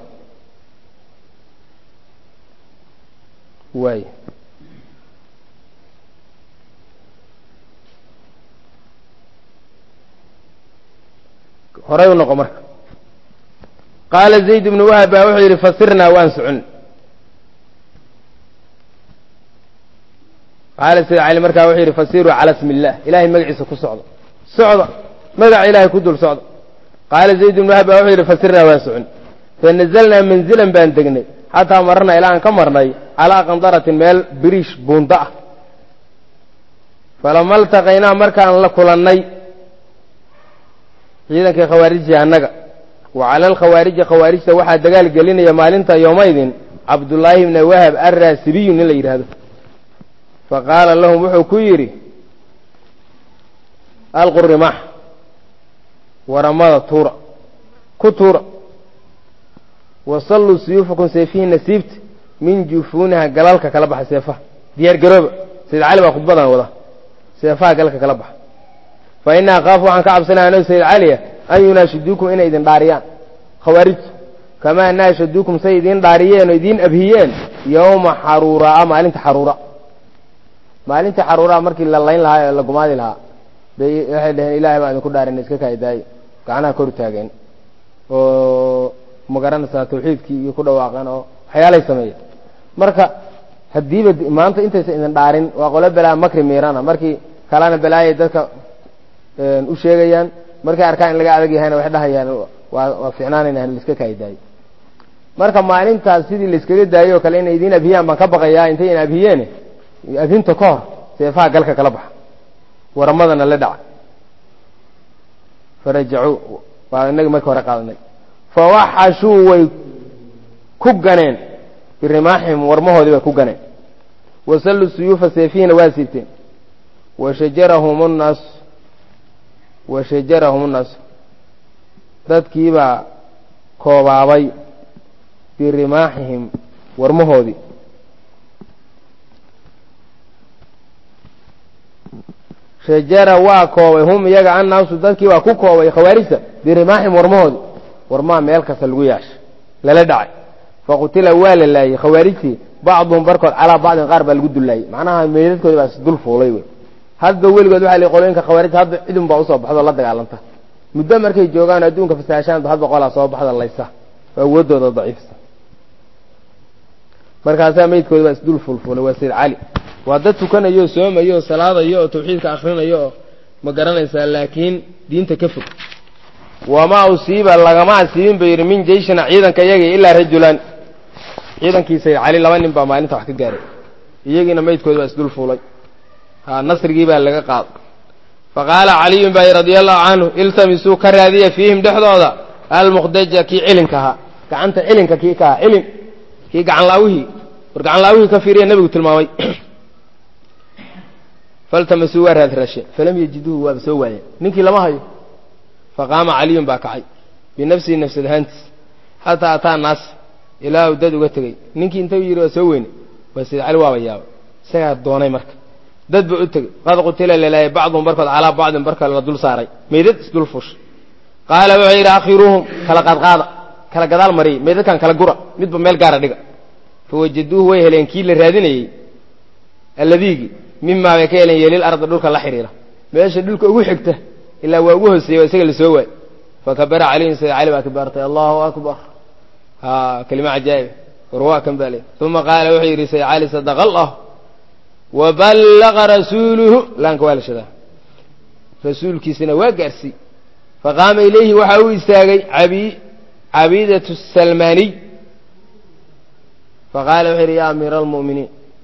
واي هراي ونقمر قال زيد بن وهب وحي فسرنا وانسعن قال سيد علي مركا وحي فسيروا على اسم الله إلهي مقعس كسعد سعد مقع إلهي كدل سعد قال زيد بن وهب وحي فسرنا وانسعن فنزلنا منزلا باندقني حتى مرنا إلى أن كمرنا على قنطرة ميل بريش بوندع فلما التقينا مركا لكلني ciidankii khawaarijii annaga wa cala alkhawaariji khawaarijta waxaa dagaal gelinaya maalinta yoomaydin cabdullaahi ibna wahab arraasibiyu nin la yidhaahdo faqaala lahum wuxuu ku yidhi alqu rimax waramada tuura ku tuura wasalluu suyuufakum seefihiina siibta min jufuuniha galalka kala baxa seefaha diyaar garooba sayid cali baa khudbadan wada seefaha galalka kala baxa fa inna akaafu waxaan ka cabsanaya anagu sayid caliya an yunaashiduukum inay idin dhaariyaan khawaarijtu kamaa naashaduukum say idiin dhaariyeen oo idiin abhiyeen yowma xaruuraa maalinta xaruura maalintii xaruuraa markii la layn lahaa ee la gumaadi lahaa bay waxay dhaheen ilaahay baa idinku dhaarin iska kaydaaye gacnaha kor taageen oo magaranaysaa tawxiidkii iyo ku dhawaaqeen oo waxyaalay sameeyeen marka haddiiba maanta intaysa idin dhaarin waa qolo balaa makri miirana markii kalena balaayay dadka u sheegayaan markay arkaan in laga adag yahayna waxay dhahayaan waa waa fiicnaanayna laiska kaydaaye marka maalintaas sidii laiskaga daayey oo kale inay idiin abhiyaan baan ka baqayaa intay in abhiyeen abhinta ka hor seefaha galka kala baxa waramadana la dhaca farajacuu waa inagii markii hore qaadanay fawaxashuu way ku ganeen birimaaxihim warmahoodii bay ku ganeen wasalluu suyuufa seefihiina waa siibteen washajarahum nnaas washajarahum nnaasu dadkiibaa koobaabay birimaaxihim warmahoodii shajara waa koobay hum iyaga annaasu dadkii waa ku koobay khawaarijta birimaaxihim warmahoodii warmaa meel kasta lagu yaashay lala dhacay faqutila waa la laayey khawaarijtii bacduhum barkood calaa bacdin qaar baa lagu dullaayey macnaha meydadkoodi baa isdul fuulay wey hadba weligood waxaa la qolooyinka khawaarijta hadba cidun baa usoo baxdo la dagaalanta muddo markay joogaan adduunka fasaashaan hadba qolaa soo baxda laysa oo awoodooda daciifsa markaasaa meydkoodi baa isdul fuulfuulay waa sayid cali waa dad tukanayo soomayo salaadayo oo tawxiidka akrinayo oo ma garanaysaa laakiin diinta ka fog wamaa usiiba lagama asiibin ba yidhi min jeyshina ciidanka iyagii ilaa rajulan ciidankii sayid cali laba nin baa maalinta wax ka gaaray iyagiina meydkoodi baa isdul fuulay ha nasrigii baa laga qaaday faqaala caliyun baa radia allahu canhu iltamisuu ka raadiya fiihim dhexdooda almukhdaja kii cilinka ahaa gacanta cilinka kii ka ahaa cilin kii gacan laawihii war gacan laawihii ka fiiriya nebigu tilmaamay faltamasuu waa raad raasheen falam yajiduuhu waaba soo waayeen ninkii lama hayo faqaama caliyun baa kacay binafsihi nafsad ahaantiis xataa ataa naas ilaa u dad uga tegey ninkii inta yidhi waa soo weyne waa sayid cali waaba yaaba isagaa doonay marka dad ba u tegey qad qutila lalaayay bacduhum barkood calaa bacdin barka la dul saaray meydad isdul fuushay qaala wuxuu yidhi akhiruuhum kala qaadqaada kala gadaal mariyey meydadkan kala gura midba meel gaara dhiga fawajaduuhu way heleen kii la raadinayey alladiigii mimaa bay ka heleen yeelil arda dhulka la xidhiira meesha dhulka ugu xigta ilaa waa ugu hooseeya isaga la soo waay fakabara calayhim sayid cali baa kabaartay allahu akbar ha kelima cajaa'ib war waa kan baa le uma qaala wuxuu yidhi sayid cali sadaqa allah waballaqa rasuuluhu laanka waa la shadaa rasuulkiisina waa gaarsii faqaama ilayhi waxaa u istaagay abi cabiidatu salmaaniy faqaala wuxuu yidhi yaa amiira almu'miniin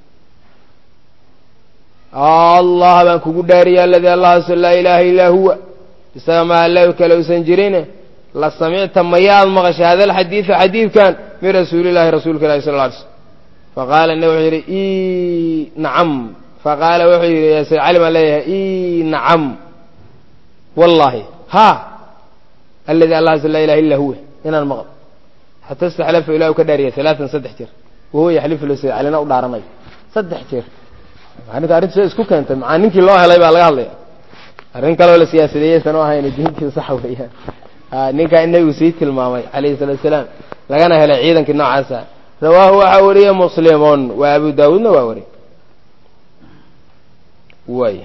allah baan kugu dhaariya aladii allahaaso laa ilaaha illaa huwa isaga ma alla kale usan jirin la samicta mayaad maqashay hada alxadiida xadiidkan min rasuulillahi rasuulka ilahi sal lla alay slm faqaala ina wuxuu yidhi i nacam faqaala wuxuu yidhi ya sayid cali baan leeyahay i nacam wallahi ha aladii allahaaso laa ilaha illaa huwa inaan maqlo xata istaxlafa ilah u ka dhaariya alaaan saddex jeer wahuwa yaxlifu lo sayid calina u dhaaranayo saddex jeer arrinta arrinta isku keentay macaa ninkii loo helay baa laga hadlaya arrin kaloo la siyaasadeeyeysan oo ahayna diintii sax weeyaan ninkaa in nabigu sii tilmaamay calayhi salaatu wasalaam lagana helay ciidankii noocaasa rawaahu waxaa wariyey muslimun waa abu daawuudna waa wariyey way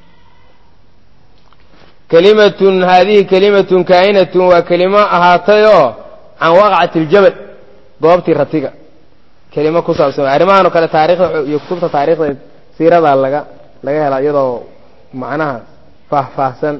kelimatun haadihi kelimatun kaa'inatun waa kelimo ahaatay oo can waqcati aljabal goobtii ratiga kelimo ku saabsan arrimahan oo kale taariikhda iyo kutubta taariikhda siiradaa laga laga helaa iyadoo macnaha faahfaahsan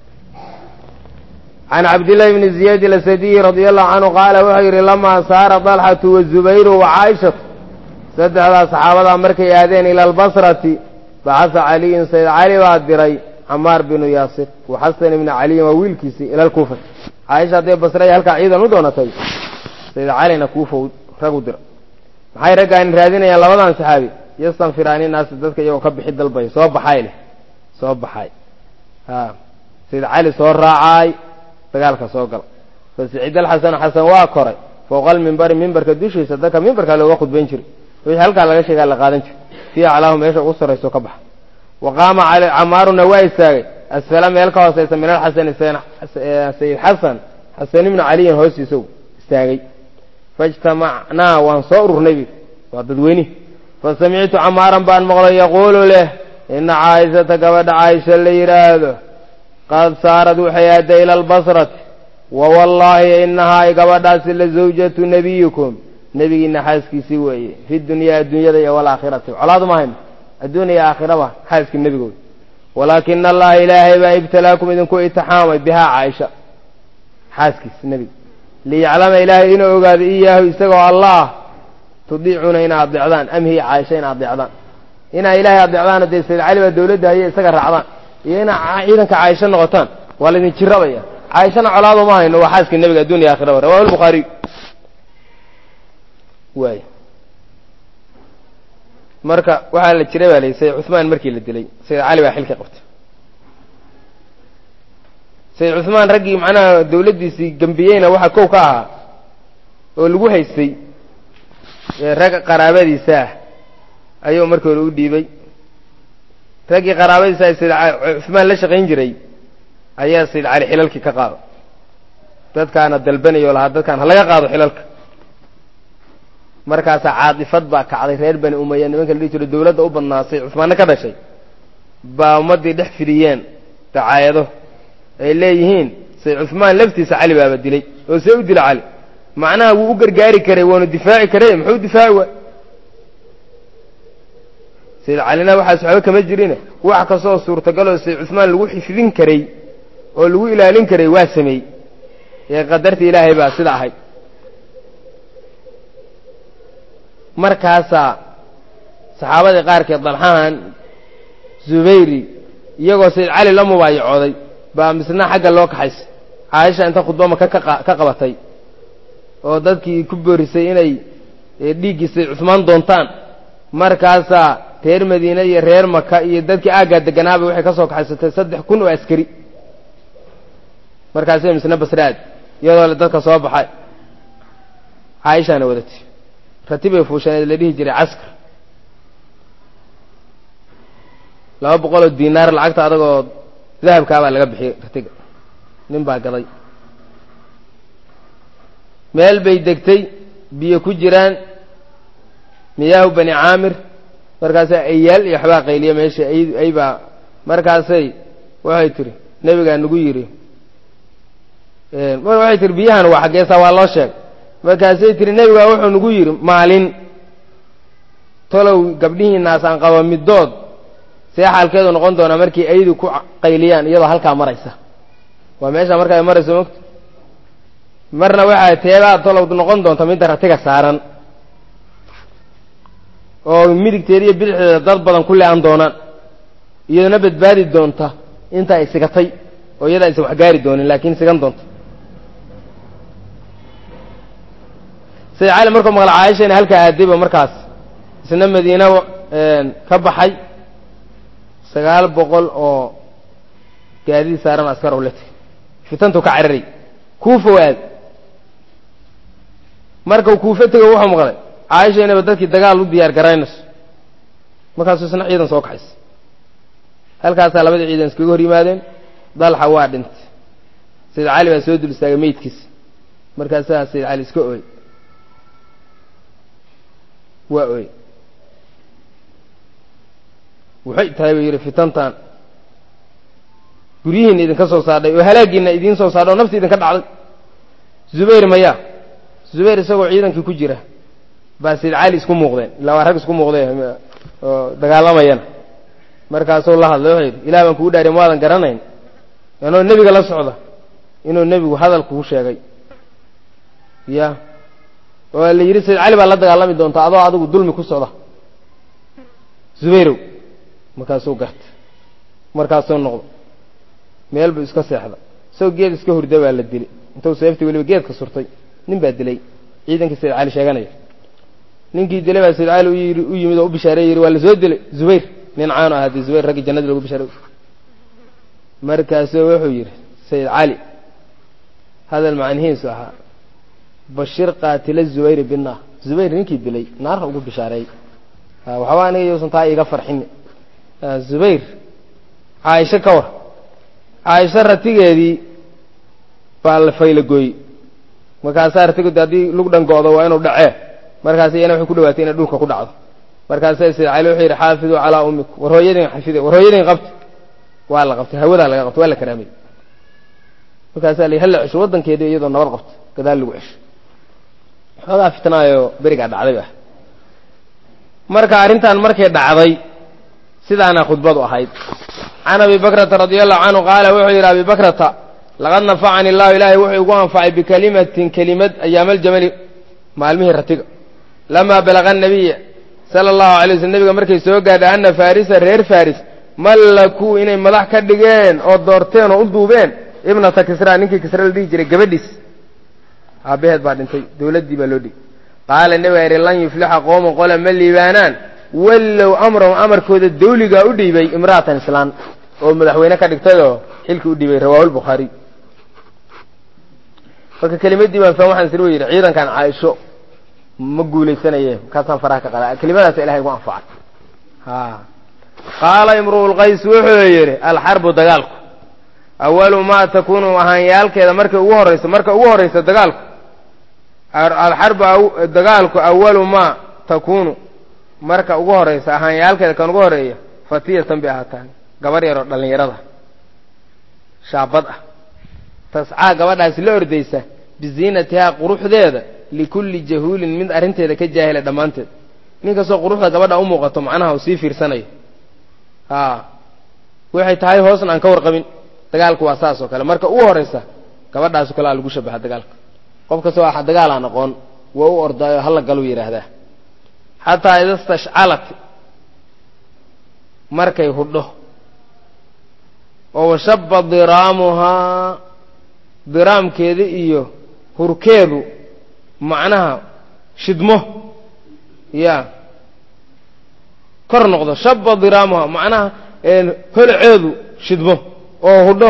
can cabdillahi bni ziyaad alasadiyi radia allahu canhu qaala wuxuu yidhi lamaa saara dalxatu wazubayru wa caaishatu saddexdaas saxaabadaa markay aadeen ila albasrati bacasa caliyun sayid cali baa diray عمار بن ياسر وحسن بن علي وويلكيسي إلى الكوفة عائشة دي بصرية هلك عيدا ندونتي سيد علينا كوفة رقودر maxay raggaan raadinayaan labadan saxaabi yastanfiraani naas dadka iyagoo ka bixi dalbay soo baxay leh soo baxay ha sida cali soo raacay dagaalka soo gal fasiid al-hasan hasan waa koray fooqal minbar minbarka dushiisa dadka minbarka looga khudbayn jiray wixii halka laga sheegay la qaadan jiray fiya alaahu meesha ugu sareyso ka bax waqama ali amaar nawaisay asalaam eelka hooseysa min al-hasan sayyid hasan hasan ibn ali hoosiiso istaagay فاجتمعنا وانصور النبي وضدويني فسمعت عمارا بان مغلى يقول له إن عائشة قبل عائشة اللي يراده قد صارت حياة إلى البصرة ووالله إنها قبل أسل زوجة نبيكم نبي إن حاسك سوي في الدنيا الدنيا دي والآخرة على مهم الدنيا آخرة حاسك النبي قول ولكن الله إلهي ابتلاكم إذن كو اتحامل بها عائشة حاسك النبي ليعلم إلهي إنه قال إياه يستقوا الله تضيعون إنا الضعضان أم هي عايشة إنا الضعضان إنا إلهي الضعضان دي سيد علي والدولة هي يستقى الرعضان إنا عيدا كعايشة نغطان والذين تشربيا عايشة على ما إنه حاسك النبي الدنيا آخرة رواه البخاري واي مركا وحال التشربيا لي سيد عثمان مركي للدلي سيد علي وحلك قفت سيد عثمان رجي معنا دولتي جنبينا waxa koow ka ah oo lagu haystay rag qaraabadiisa ayuu markii hore u dhiibay ragii qaraabadiisa Said Uthman la shaqeyn jiray ayaa Said Ali xilalki ka qaado dadkaana dalbanayo laha dadkan laga qaado xilalka markaas caadifad baa kacday reer bani umayya nimanka la dhigay dawladda u badnaasay Uthman ka dhashay baa umadii dhex firiyeen taayado ay leeyihiin Said Uthman laftiisa Ali baa dilay oo soo dilay Ali macnaha wuu u gargaari karay waanu difaaci karay muxuu difaaci waa Said Ali waxa saxaabo kama jirin wax ka soo suurtagal oo Said Uthman lagu xifidin karay oo lagu ilaalin karay waa sameey ee qadarta Ilaahay baa sida ahay markaas saxaabada qaarkeed dalxaan Zubayri iyagoo Said Ali la mubaayacooday baa misna xagga loo kaxays Aisha inta khudbada ka ka qabatay oo dadkii ku boorisay inay dhiigii Uthman doontaan markaas reer Madiina iyo reer Makka iyo dadkii aaga deganaaba waxay ka soo kaxaysatay saddex kun oo askari markaas ay misna basraad iyadoo dadka soo baxay Aisha na wadatay ratibay fuushaneed la dhihi jiray askar laba boqol oo diinaar lacagta adagoo ذهب كابا لقى بحي رتقى نبا قضي ميل بيدكتي بيكو جيران مياه بني عامر مركاسي ايال يحبا قيلية ماشي اي ايبا مركاسي وحي تري نبي قال نقويري وحي تري بيهان وحق يسا والله شاك مركاسي تري نبي قال وحي نقويري مالين طولو قبليه الناس عن قوام الدود سياح الكيدو نقول دونا مركي أيدو كو قيليان يضا هالكا مريسا وماشا مركا مريسا مكت مرنا وحا تيبا طلو نقول دونا تمين ترتيكا ساران وميدك تيريا بلح ضرب بدن كل عن دونا يدو نبت بادي دونتا انتا اسكتي ويدا اسو حقاري دوني لكن سيقان دونتا سيد عالم مركا مغال عايشين هالكا هاديبا مركاس سنة مدينة كبحي sagaal boqol oo gaadi saaran askar ulati fitantu ka carari kuufa waad marka kuufa tago waxa maqlay Aisha inay dadkii dagaal u diyaar gareynayso markaas isna ciidan soo kaxays halkaas labada ciidan iskaga hor yimaadeen dalxa waa dhintay Said Ali baa soo dul istaagay meedkiis markaas Said Ali iska ooy waa ooy waxay tahay yiri fitantan gurihiin idin ka soo saarday oo halaagina idin soo saardo nafti idin ka dhacday Zubayr maya Zubayr isagoo ciidankii ku jira baa Said Ali isku muuqdeen ilaa rag isku muuqdeen oo dagaalamayaan markaas oo la hadlay ilaa baan ku dhaaray maadan garanayn inuu nabiga la socdo inuu nabigu hadal ku sheegay ya oo la yiri Said Ali baa la dagaalami doonta adoo adigu dulmi ku socda Zubayr markaasuu gartay markaasuu noqdo meel buu iska seexda soo geed iska hurda baa la dilay intuu seeftii waliba geedka surtay nin baa dilay ciidankii Sayd Cali sheeganaya ninkii dilay baa Sayd Cali u yimid oo u bishaaray yiri waa la soo dilay Zubayr nin caan ah hadii Zubayr rag jannada lagu bishaaray markaas wuxuu yiri Sayd Cali hadal macnihiisu aha bashir qaatil Zubayr binna Zubayr ninkii dilay naar ugu bishaaray waxa waan aniga yoosan taa iga farxin Zubayr Aisha ka war Aisha ratigeedii baa la fayl gooy markaas artigu dadii lug dhangoodo waa inuu dhacee markaas iyana wuxuu ku dhawaatay in dhulka ku dhacdo markaas Sayd Cali wuxuu yiri xaafidu ala ummik war hooyadin xafide war hooyadin qabta waa la qabtay hawada laga qabtay waa la karaamay markaas ay hal cisho wadankeedii iyadoo nabad qabto gadaal lagu cisho hada fitnaayo bariga dhacday ah marka arintan markay dhacday sidaana khudbadu ahayd ana Abi Bakr radiyallahu anhu qaala wuxuu yiri Abi Bakr laqad nafa'ani Allah ilaahi wuxuu ugu anfacay bi kalimatin kalimad ayaamal jamal maalmihi ratiga lama balaga nabiy sallallahu alayhi wasallam nabiga markay soo gaadhay anna farisa reer faris malaku inay madax ka dhigeen oo doorteen oo u duubeen ibnata Kisra ninkii Kisra la dhigi jiray gabadhiis aabaheed baa dhintay dawladii baa loo dhigay qaala nabiga lan yufliha qawm qala malibanan wallow amru amarkooda dawliga u dhiibay imraatan islaan oo madaxweyne ka dhigtay oo xilki u dhiibay rawaahul bukhari marka kalimadii baan fahmo waxaan siroo yiri ciidankan Aisho ma guuleysanayeen ka san faraha ka qala kalimadaas ilaahay ugu anfacay ha qaala imruul qays wuxuu yiri al harbu dagaalku awwalu ma takunu ahaanyaalkeeda markay ugu horeyso marka ugu horeyso dagaalku al harbu dagaalku awwalu ma takunu marka ugu horeyso ahaanyaalkeeda kan ugu horeeya fatiyatan bi ahatan gabar yar oo dhalinyarada shaabad ah tasca gabadhaas la ordaysa biziinatiha quruxdeeda likulli jahulin min arinteeda ka jaahila dhamaanteed ninka soo quruxda gabadha u muuqato macnaha uu sii fiirsanayo ha waxay tahay hoosna aan ka warqabin dagaalku waa saas oo kale marka uu horeysa gabadhaas kale lagu shabaha dagaalka qofka soo ah dagaal aan aqoon waa u ordaayo hal gal u yiraahdaa hatta idastashcalat markay hudho oo shabba diraamuha diraamkeeda iyo hurkeedu macnaha shidmo ya kor noqdo shabba diraamuha macnaha een holceedu shidmo oo hudho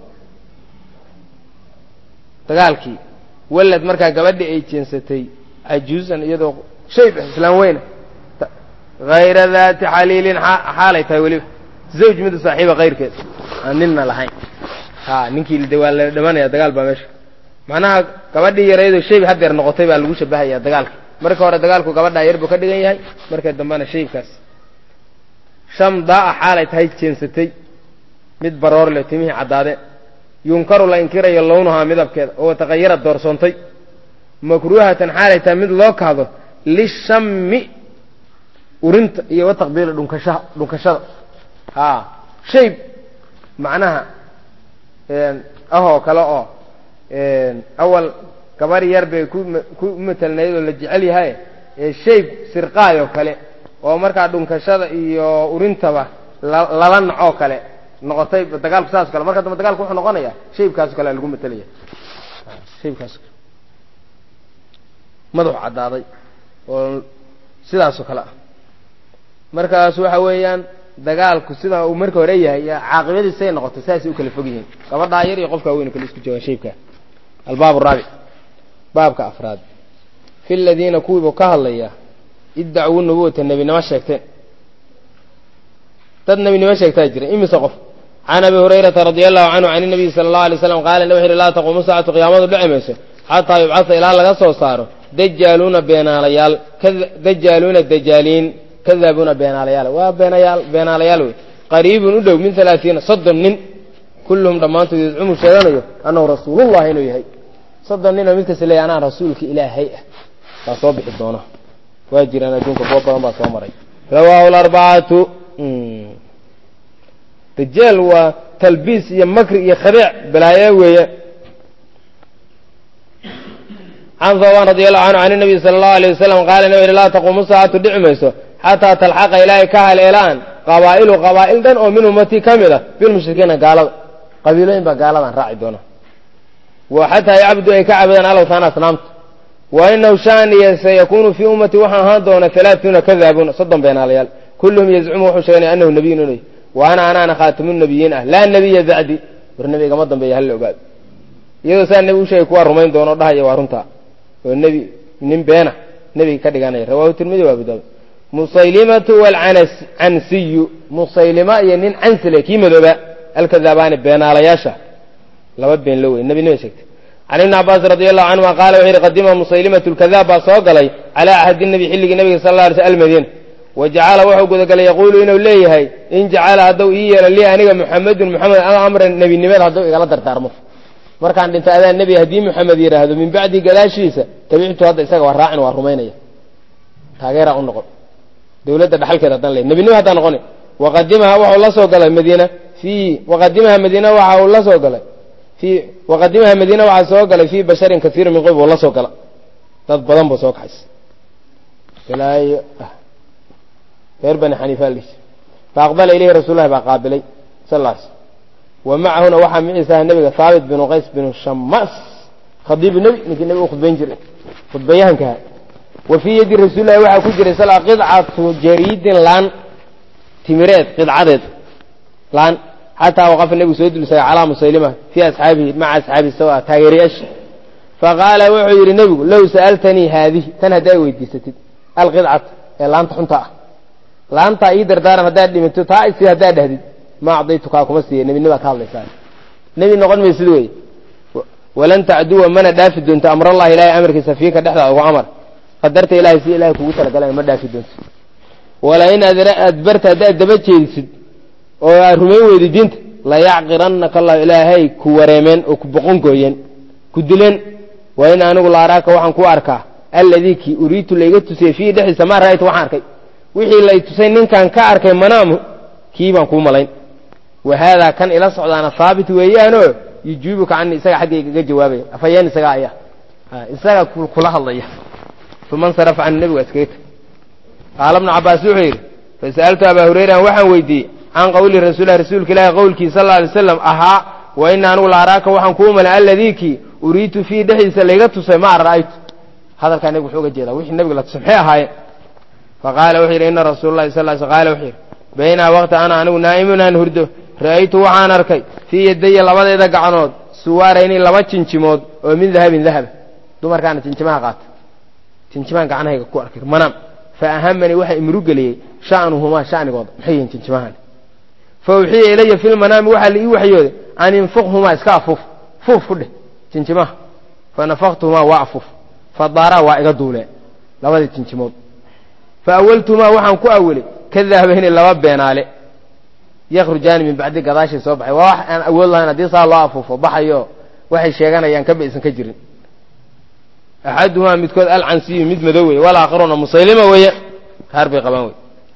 dagaalkii walad marka gabadhi ay jeensatay ajuusan iyadoo shay islaan weyn غير ذات حليل حالتها ولي زوج مد صاحبه غير كده اننا لهين ها ninkii la dawaal dhamanaya dagaal baa meesha macnaha gabadhii yareedo shay had yar noqotay baa lagu shabahayaa dagaalka marka hore dagaalku gabadha yar buu ka dhigan yahay marka dambana shaykaas shamda xaalay tahay jeensatay mid baroor leh timihi cadaade yunkaru la inkirayo lawnaha midabkeeda oo tagayara doorsoontay makruuhatan xaalay tahay mid loo kaado lishammi urinta iyo taqbiil dhunkashaha dhunkashada ha shay macnaha een aho kala oo een awal gabar yar bay ku ku metelnaydo la jecel yahay ee shay sirqaayo kale oo marka dhunkashada iyo urintaba lala naco kale noqotay dagaalku saas kale marka dagaalku wuxuu noqonayaa shaybkaas kale lagu metelaya shaybkaas madax cadaaday oo sidaas kale markaas waxa weeyaan dagaalku sida uu marka hore yahay caaqibadiisa ay noqoto saas u kala fog yihiin gabadha yar iyo qofka weyn kala isku joogan shaybka albaab rabi baabka afraad fil ladina kuwa ka hadlaya iddaa'u nubuwata nabinimo sheegteen dad nabinimo sheegtaa jira imisa qof عن أبي هريرة رضي الله عنه عن النبي صلى الله عليه وسلم قال النبي لا تقوم ساعة قيامة دعميسه حتى يبعث إلى الله سو صار دجالون بين عليال دجالون الدجالين كذابون بين عليال وبين عليال بين عليال قريب ندو من ثلاثين صد من كلهم ضمانته يزعموا شيئا أنه رسول الله إنه يهي صد من مثل سلي أنا رسولك إلهي فصبح الدونه واجر أنا دونك بوبا ما صامري رواه الأربعة رجال وتلبيس يا مكر يا خداع بلايا عن ثوبان رضي الله عنه عن النبي صلى الله عليه وسلم قال النبي لا تقوم الساعة دعميسه حتى تلحق إلهي كهل إعلان قبائل قبائل دن أو من أمتي كاملة بالمشركين قالوا qabiilooyin baa gaaladan raaci doona wa xataa yacbudu ay ka caabudaan alawtaana asnaamta wa inahu shaaniya sayakunu fii ummati waxaa ahaan doona alaatuuna kadaabuuna soddon beenaalayaal kulluhum yazcumu wuxuu sheeganaya anahu nabiyun inuu wa ana anaana khaatimu nabiyiin ah laa nabiya bacdi war nebi igama dambeeya hal la ogaado iyadoo saa nebi u sheegay kuwaa rumayn doono o dhahaya waa runtaa oo nebi nin beena nebiga ka dhiganaya rawahu tirmidi wa abu daawud musaylimatu walcansiyu musaylima iyo nin cansile kii madooba alkadaabaani beenaalayaasha laba been lo wey nebinima sheegtay can ibni cabbaas radi allahu canhuma qaala wuxuu yidhi qadima musaylimatu lkadaab baa soo galay calaa cahdi nebi xilligii nebiga sal alla alay sl almadiina wa jacala wuxuu gudagalay yaquulu inuu leeyahay in jacala hadduu ii yeelo lii aniga muxamedun muxamed alamra nebinimada hadduu igala dardaarmo markaan dhinta adaa nebi haddii muxamed yidhaahdo min bacdi gadaashiisa tabictu hadda isaga waa raacin waa rumaynaya taageeraa u noqon dawladda dhaxalkeeda haddaan leey nebinimo haddaan noqoni waqadimaha waxau la soo galay madiina fii waqadimaha madiina waxa uu la soo galay fii waqadimaha madiina waxaa soo galay fii basharin kasiirin min qoyb uu la soo gala dad badan buu soo kaxays ilaayo reer bani xaniifa liis faaqbala ilayhi rasuulullahi baa qaabilay sal alla alay slam wa macahuna waxaa miciisaha nebiga haabit binu qays binu shamaas khadiibu nebi ninkii nebiga u khudbayn jiray khudbayahankaha wa fii yadi rasuulillahi waxaa ku jiray sal qidcatu jariidin laan timireed qidcadeed laan xataa waqafa nebigu soo dulsagay calaa musaylima fii asxaabihi maca asxaabihi sawa taageerayaasha faqaala wuxuu yidhi nebigu low sa'altanii haadihi tan haddaa weydiisatid alqidcata ee laanta xunta ah laantaa ii dardaaran haddaad dhiminto taa isi haddaad dhahdid ma acdaytukaa kuma siiya nebinimaa ka hadlaysaa nebi noqon maysid wey walan tacduwa mana dhaafi doonto amrallahi ilaahay amarkiisa fiika dhexdaada ugu amar qadarta ilahay si ilahay kugu talagalana ma dhaafi doonto walaa in adbarta haddaad daba jeedisid oo aad rumayn weydi diinta layacqirannaka allahu ilaahay ku wareemeen oo ku boqon gooyeen ku dileen waa in anigu la araaka waxaan ku arkaa alladii kii uriitu layga tusiyey fiihi dhexdiisa maa ra'aytu waxaan arkay wixii lay tusay ninkaan ka arkay manaamu kii baan kuu malayn wa haadaa kan ila socdaana haabit weeyaanoo yujiibuka cani isaga xaggayga ga jawaabaya afayeen isagaa aya isaga kula hadlaya uma insarafa can nebigu iskaga tag qaala bnu cabbaas wuxuu yidhi fasa'altu abaa hurayran waxaan weydiiyey can qawli rasuulilah rasuulka ilaahi qowlkii sal alla alay slam ahaa wa ina anigu la araaka waxaan kuu malay alladii kii uriitu fiihi dhexdiisa layga tusay ma ra'aytu hadalkaa nebigu wuxuu uga jeedaa wixii nebiga la tusay maxay ahaayeen faqaala wuxuu yidhi ina rasuula lahi sal sl qaala wuxuu yidhi baynaa waqti ana anigu naa'imun aan hurdo ra'aytu waxaan arkay fii yadaya labadeeda gacanood suwaarayni laba jinjimood oo min dahabin dahaba dumarkaana jinjimaha qaata jinjimahan gacanahayga ku arkay manaam fa ahamanii waxa imrugeliyey sha'nuhumaa sha'nigooda maxay yihiin jinjimahan fa uxiya ilaya fi lmanaami waxaa la ii waxyooday an infuqhumaa iska afuuf fuuf ku dheh jinjimaha fa nafaqtuhumaa waa afuuf fa daaraa waa iga duuleen labadii jinjimood fa awaltuhumaa waxaan ku awelay ka dahabayni laba beenaale yakhrujaani min bacdi gadaashay soo baxay waa wax aan awood lahayn haddii saa loo afuufo baxayo waxay sheeganayaan kaba aysan ka jirin axaduhumaa midkood alcansiyu mid madow weye walaakharuuna musaylima weeye kaar bay qabaan wey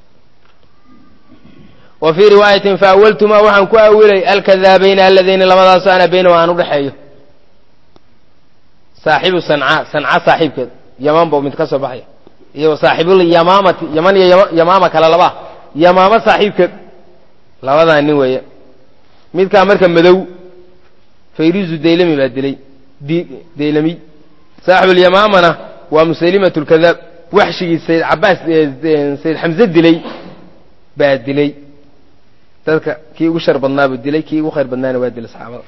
wa fii riwaayatin fa awaltumaa waxaan ku awilay alkadaabayni alladayni labadaas ana baynahu aan u dhexeeyo saaxibu sanca sanca saaxiibkeed yamaan bau mid ka soo baxaya iyo saaxibul yamaamati yaman iyo yamaama kale laba yamaama saaxiibkeed labadaa nin weeye midkaa marka madow fayruzu daylami baa dilay daylami saaxibulyamaamana waa musaylimatu lkadaab waxshigii sayd cabaas sayd xamse dilay baa dilay dadka kii ugu shar badnaa buu dilay kii ugu khayr badnaana waa dilay saxaabada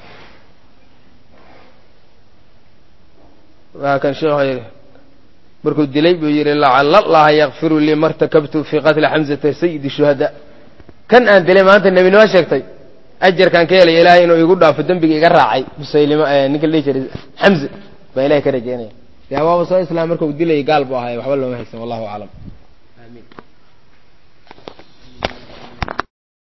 waa kan sheekhu yidhi markuu dilay buu yidhi lacala allaha yakfiru lii martakabtu fii qatli xamzata sayidi shuhada kan aan dilay maanta nebinimo sheegtay ajarkaan ka helaya ilaahay inuu igu dhaafo dembiga iga raacay musaylima ninka la dhihi jiray xamze baa ilahay ka rajeynaya dee waaba soo islaam markuu dilayay gaal buu ahaay waxba looma haysan wallahu aclam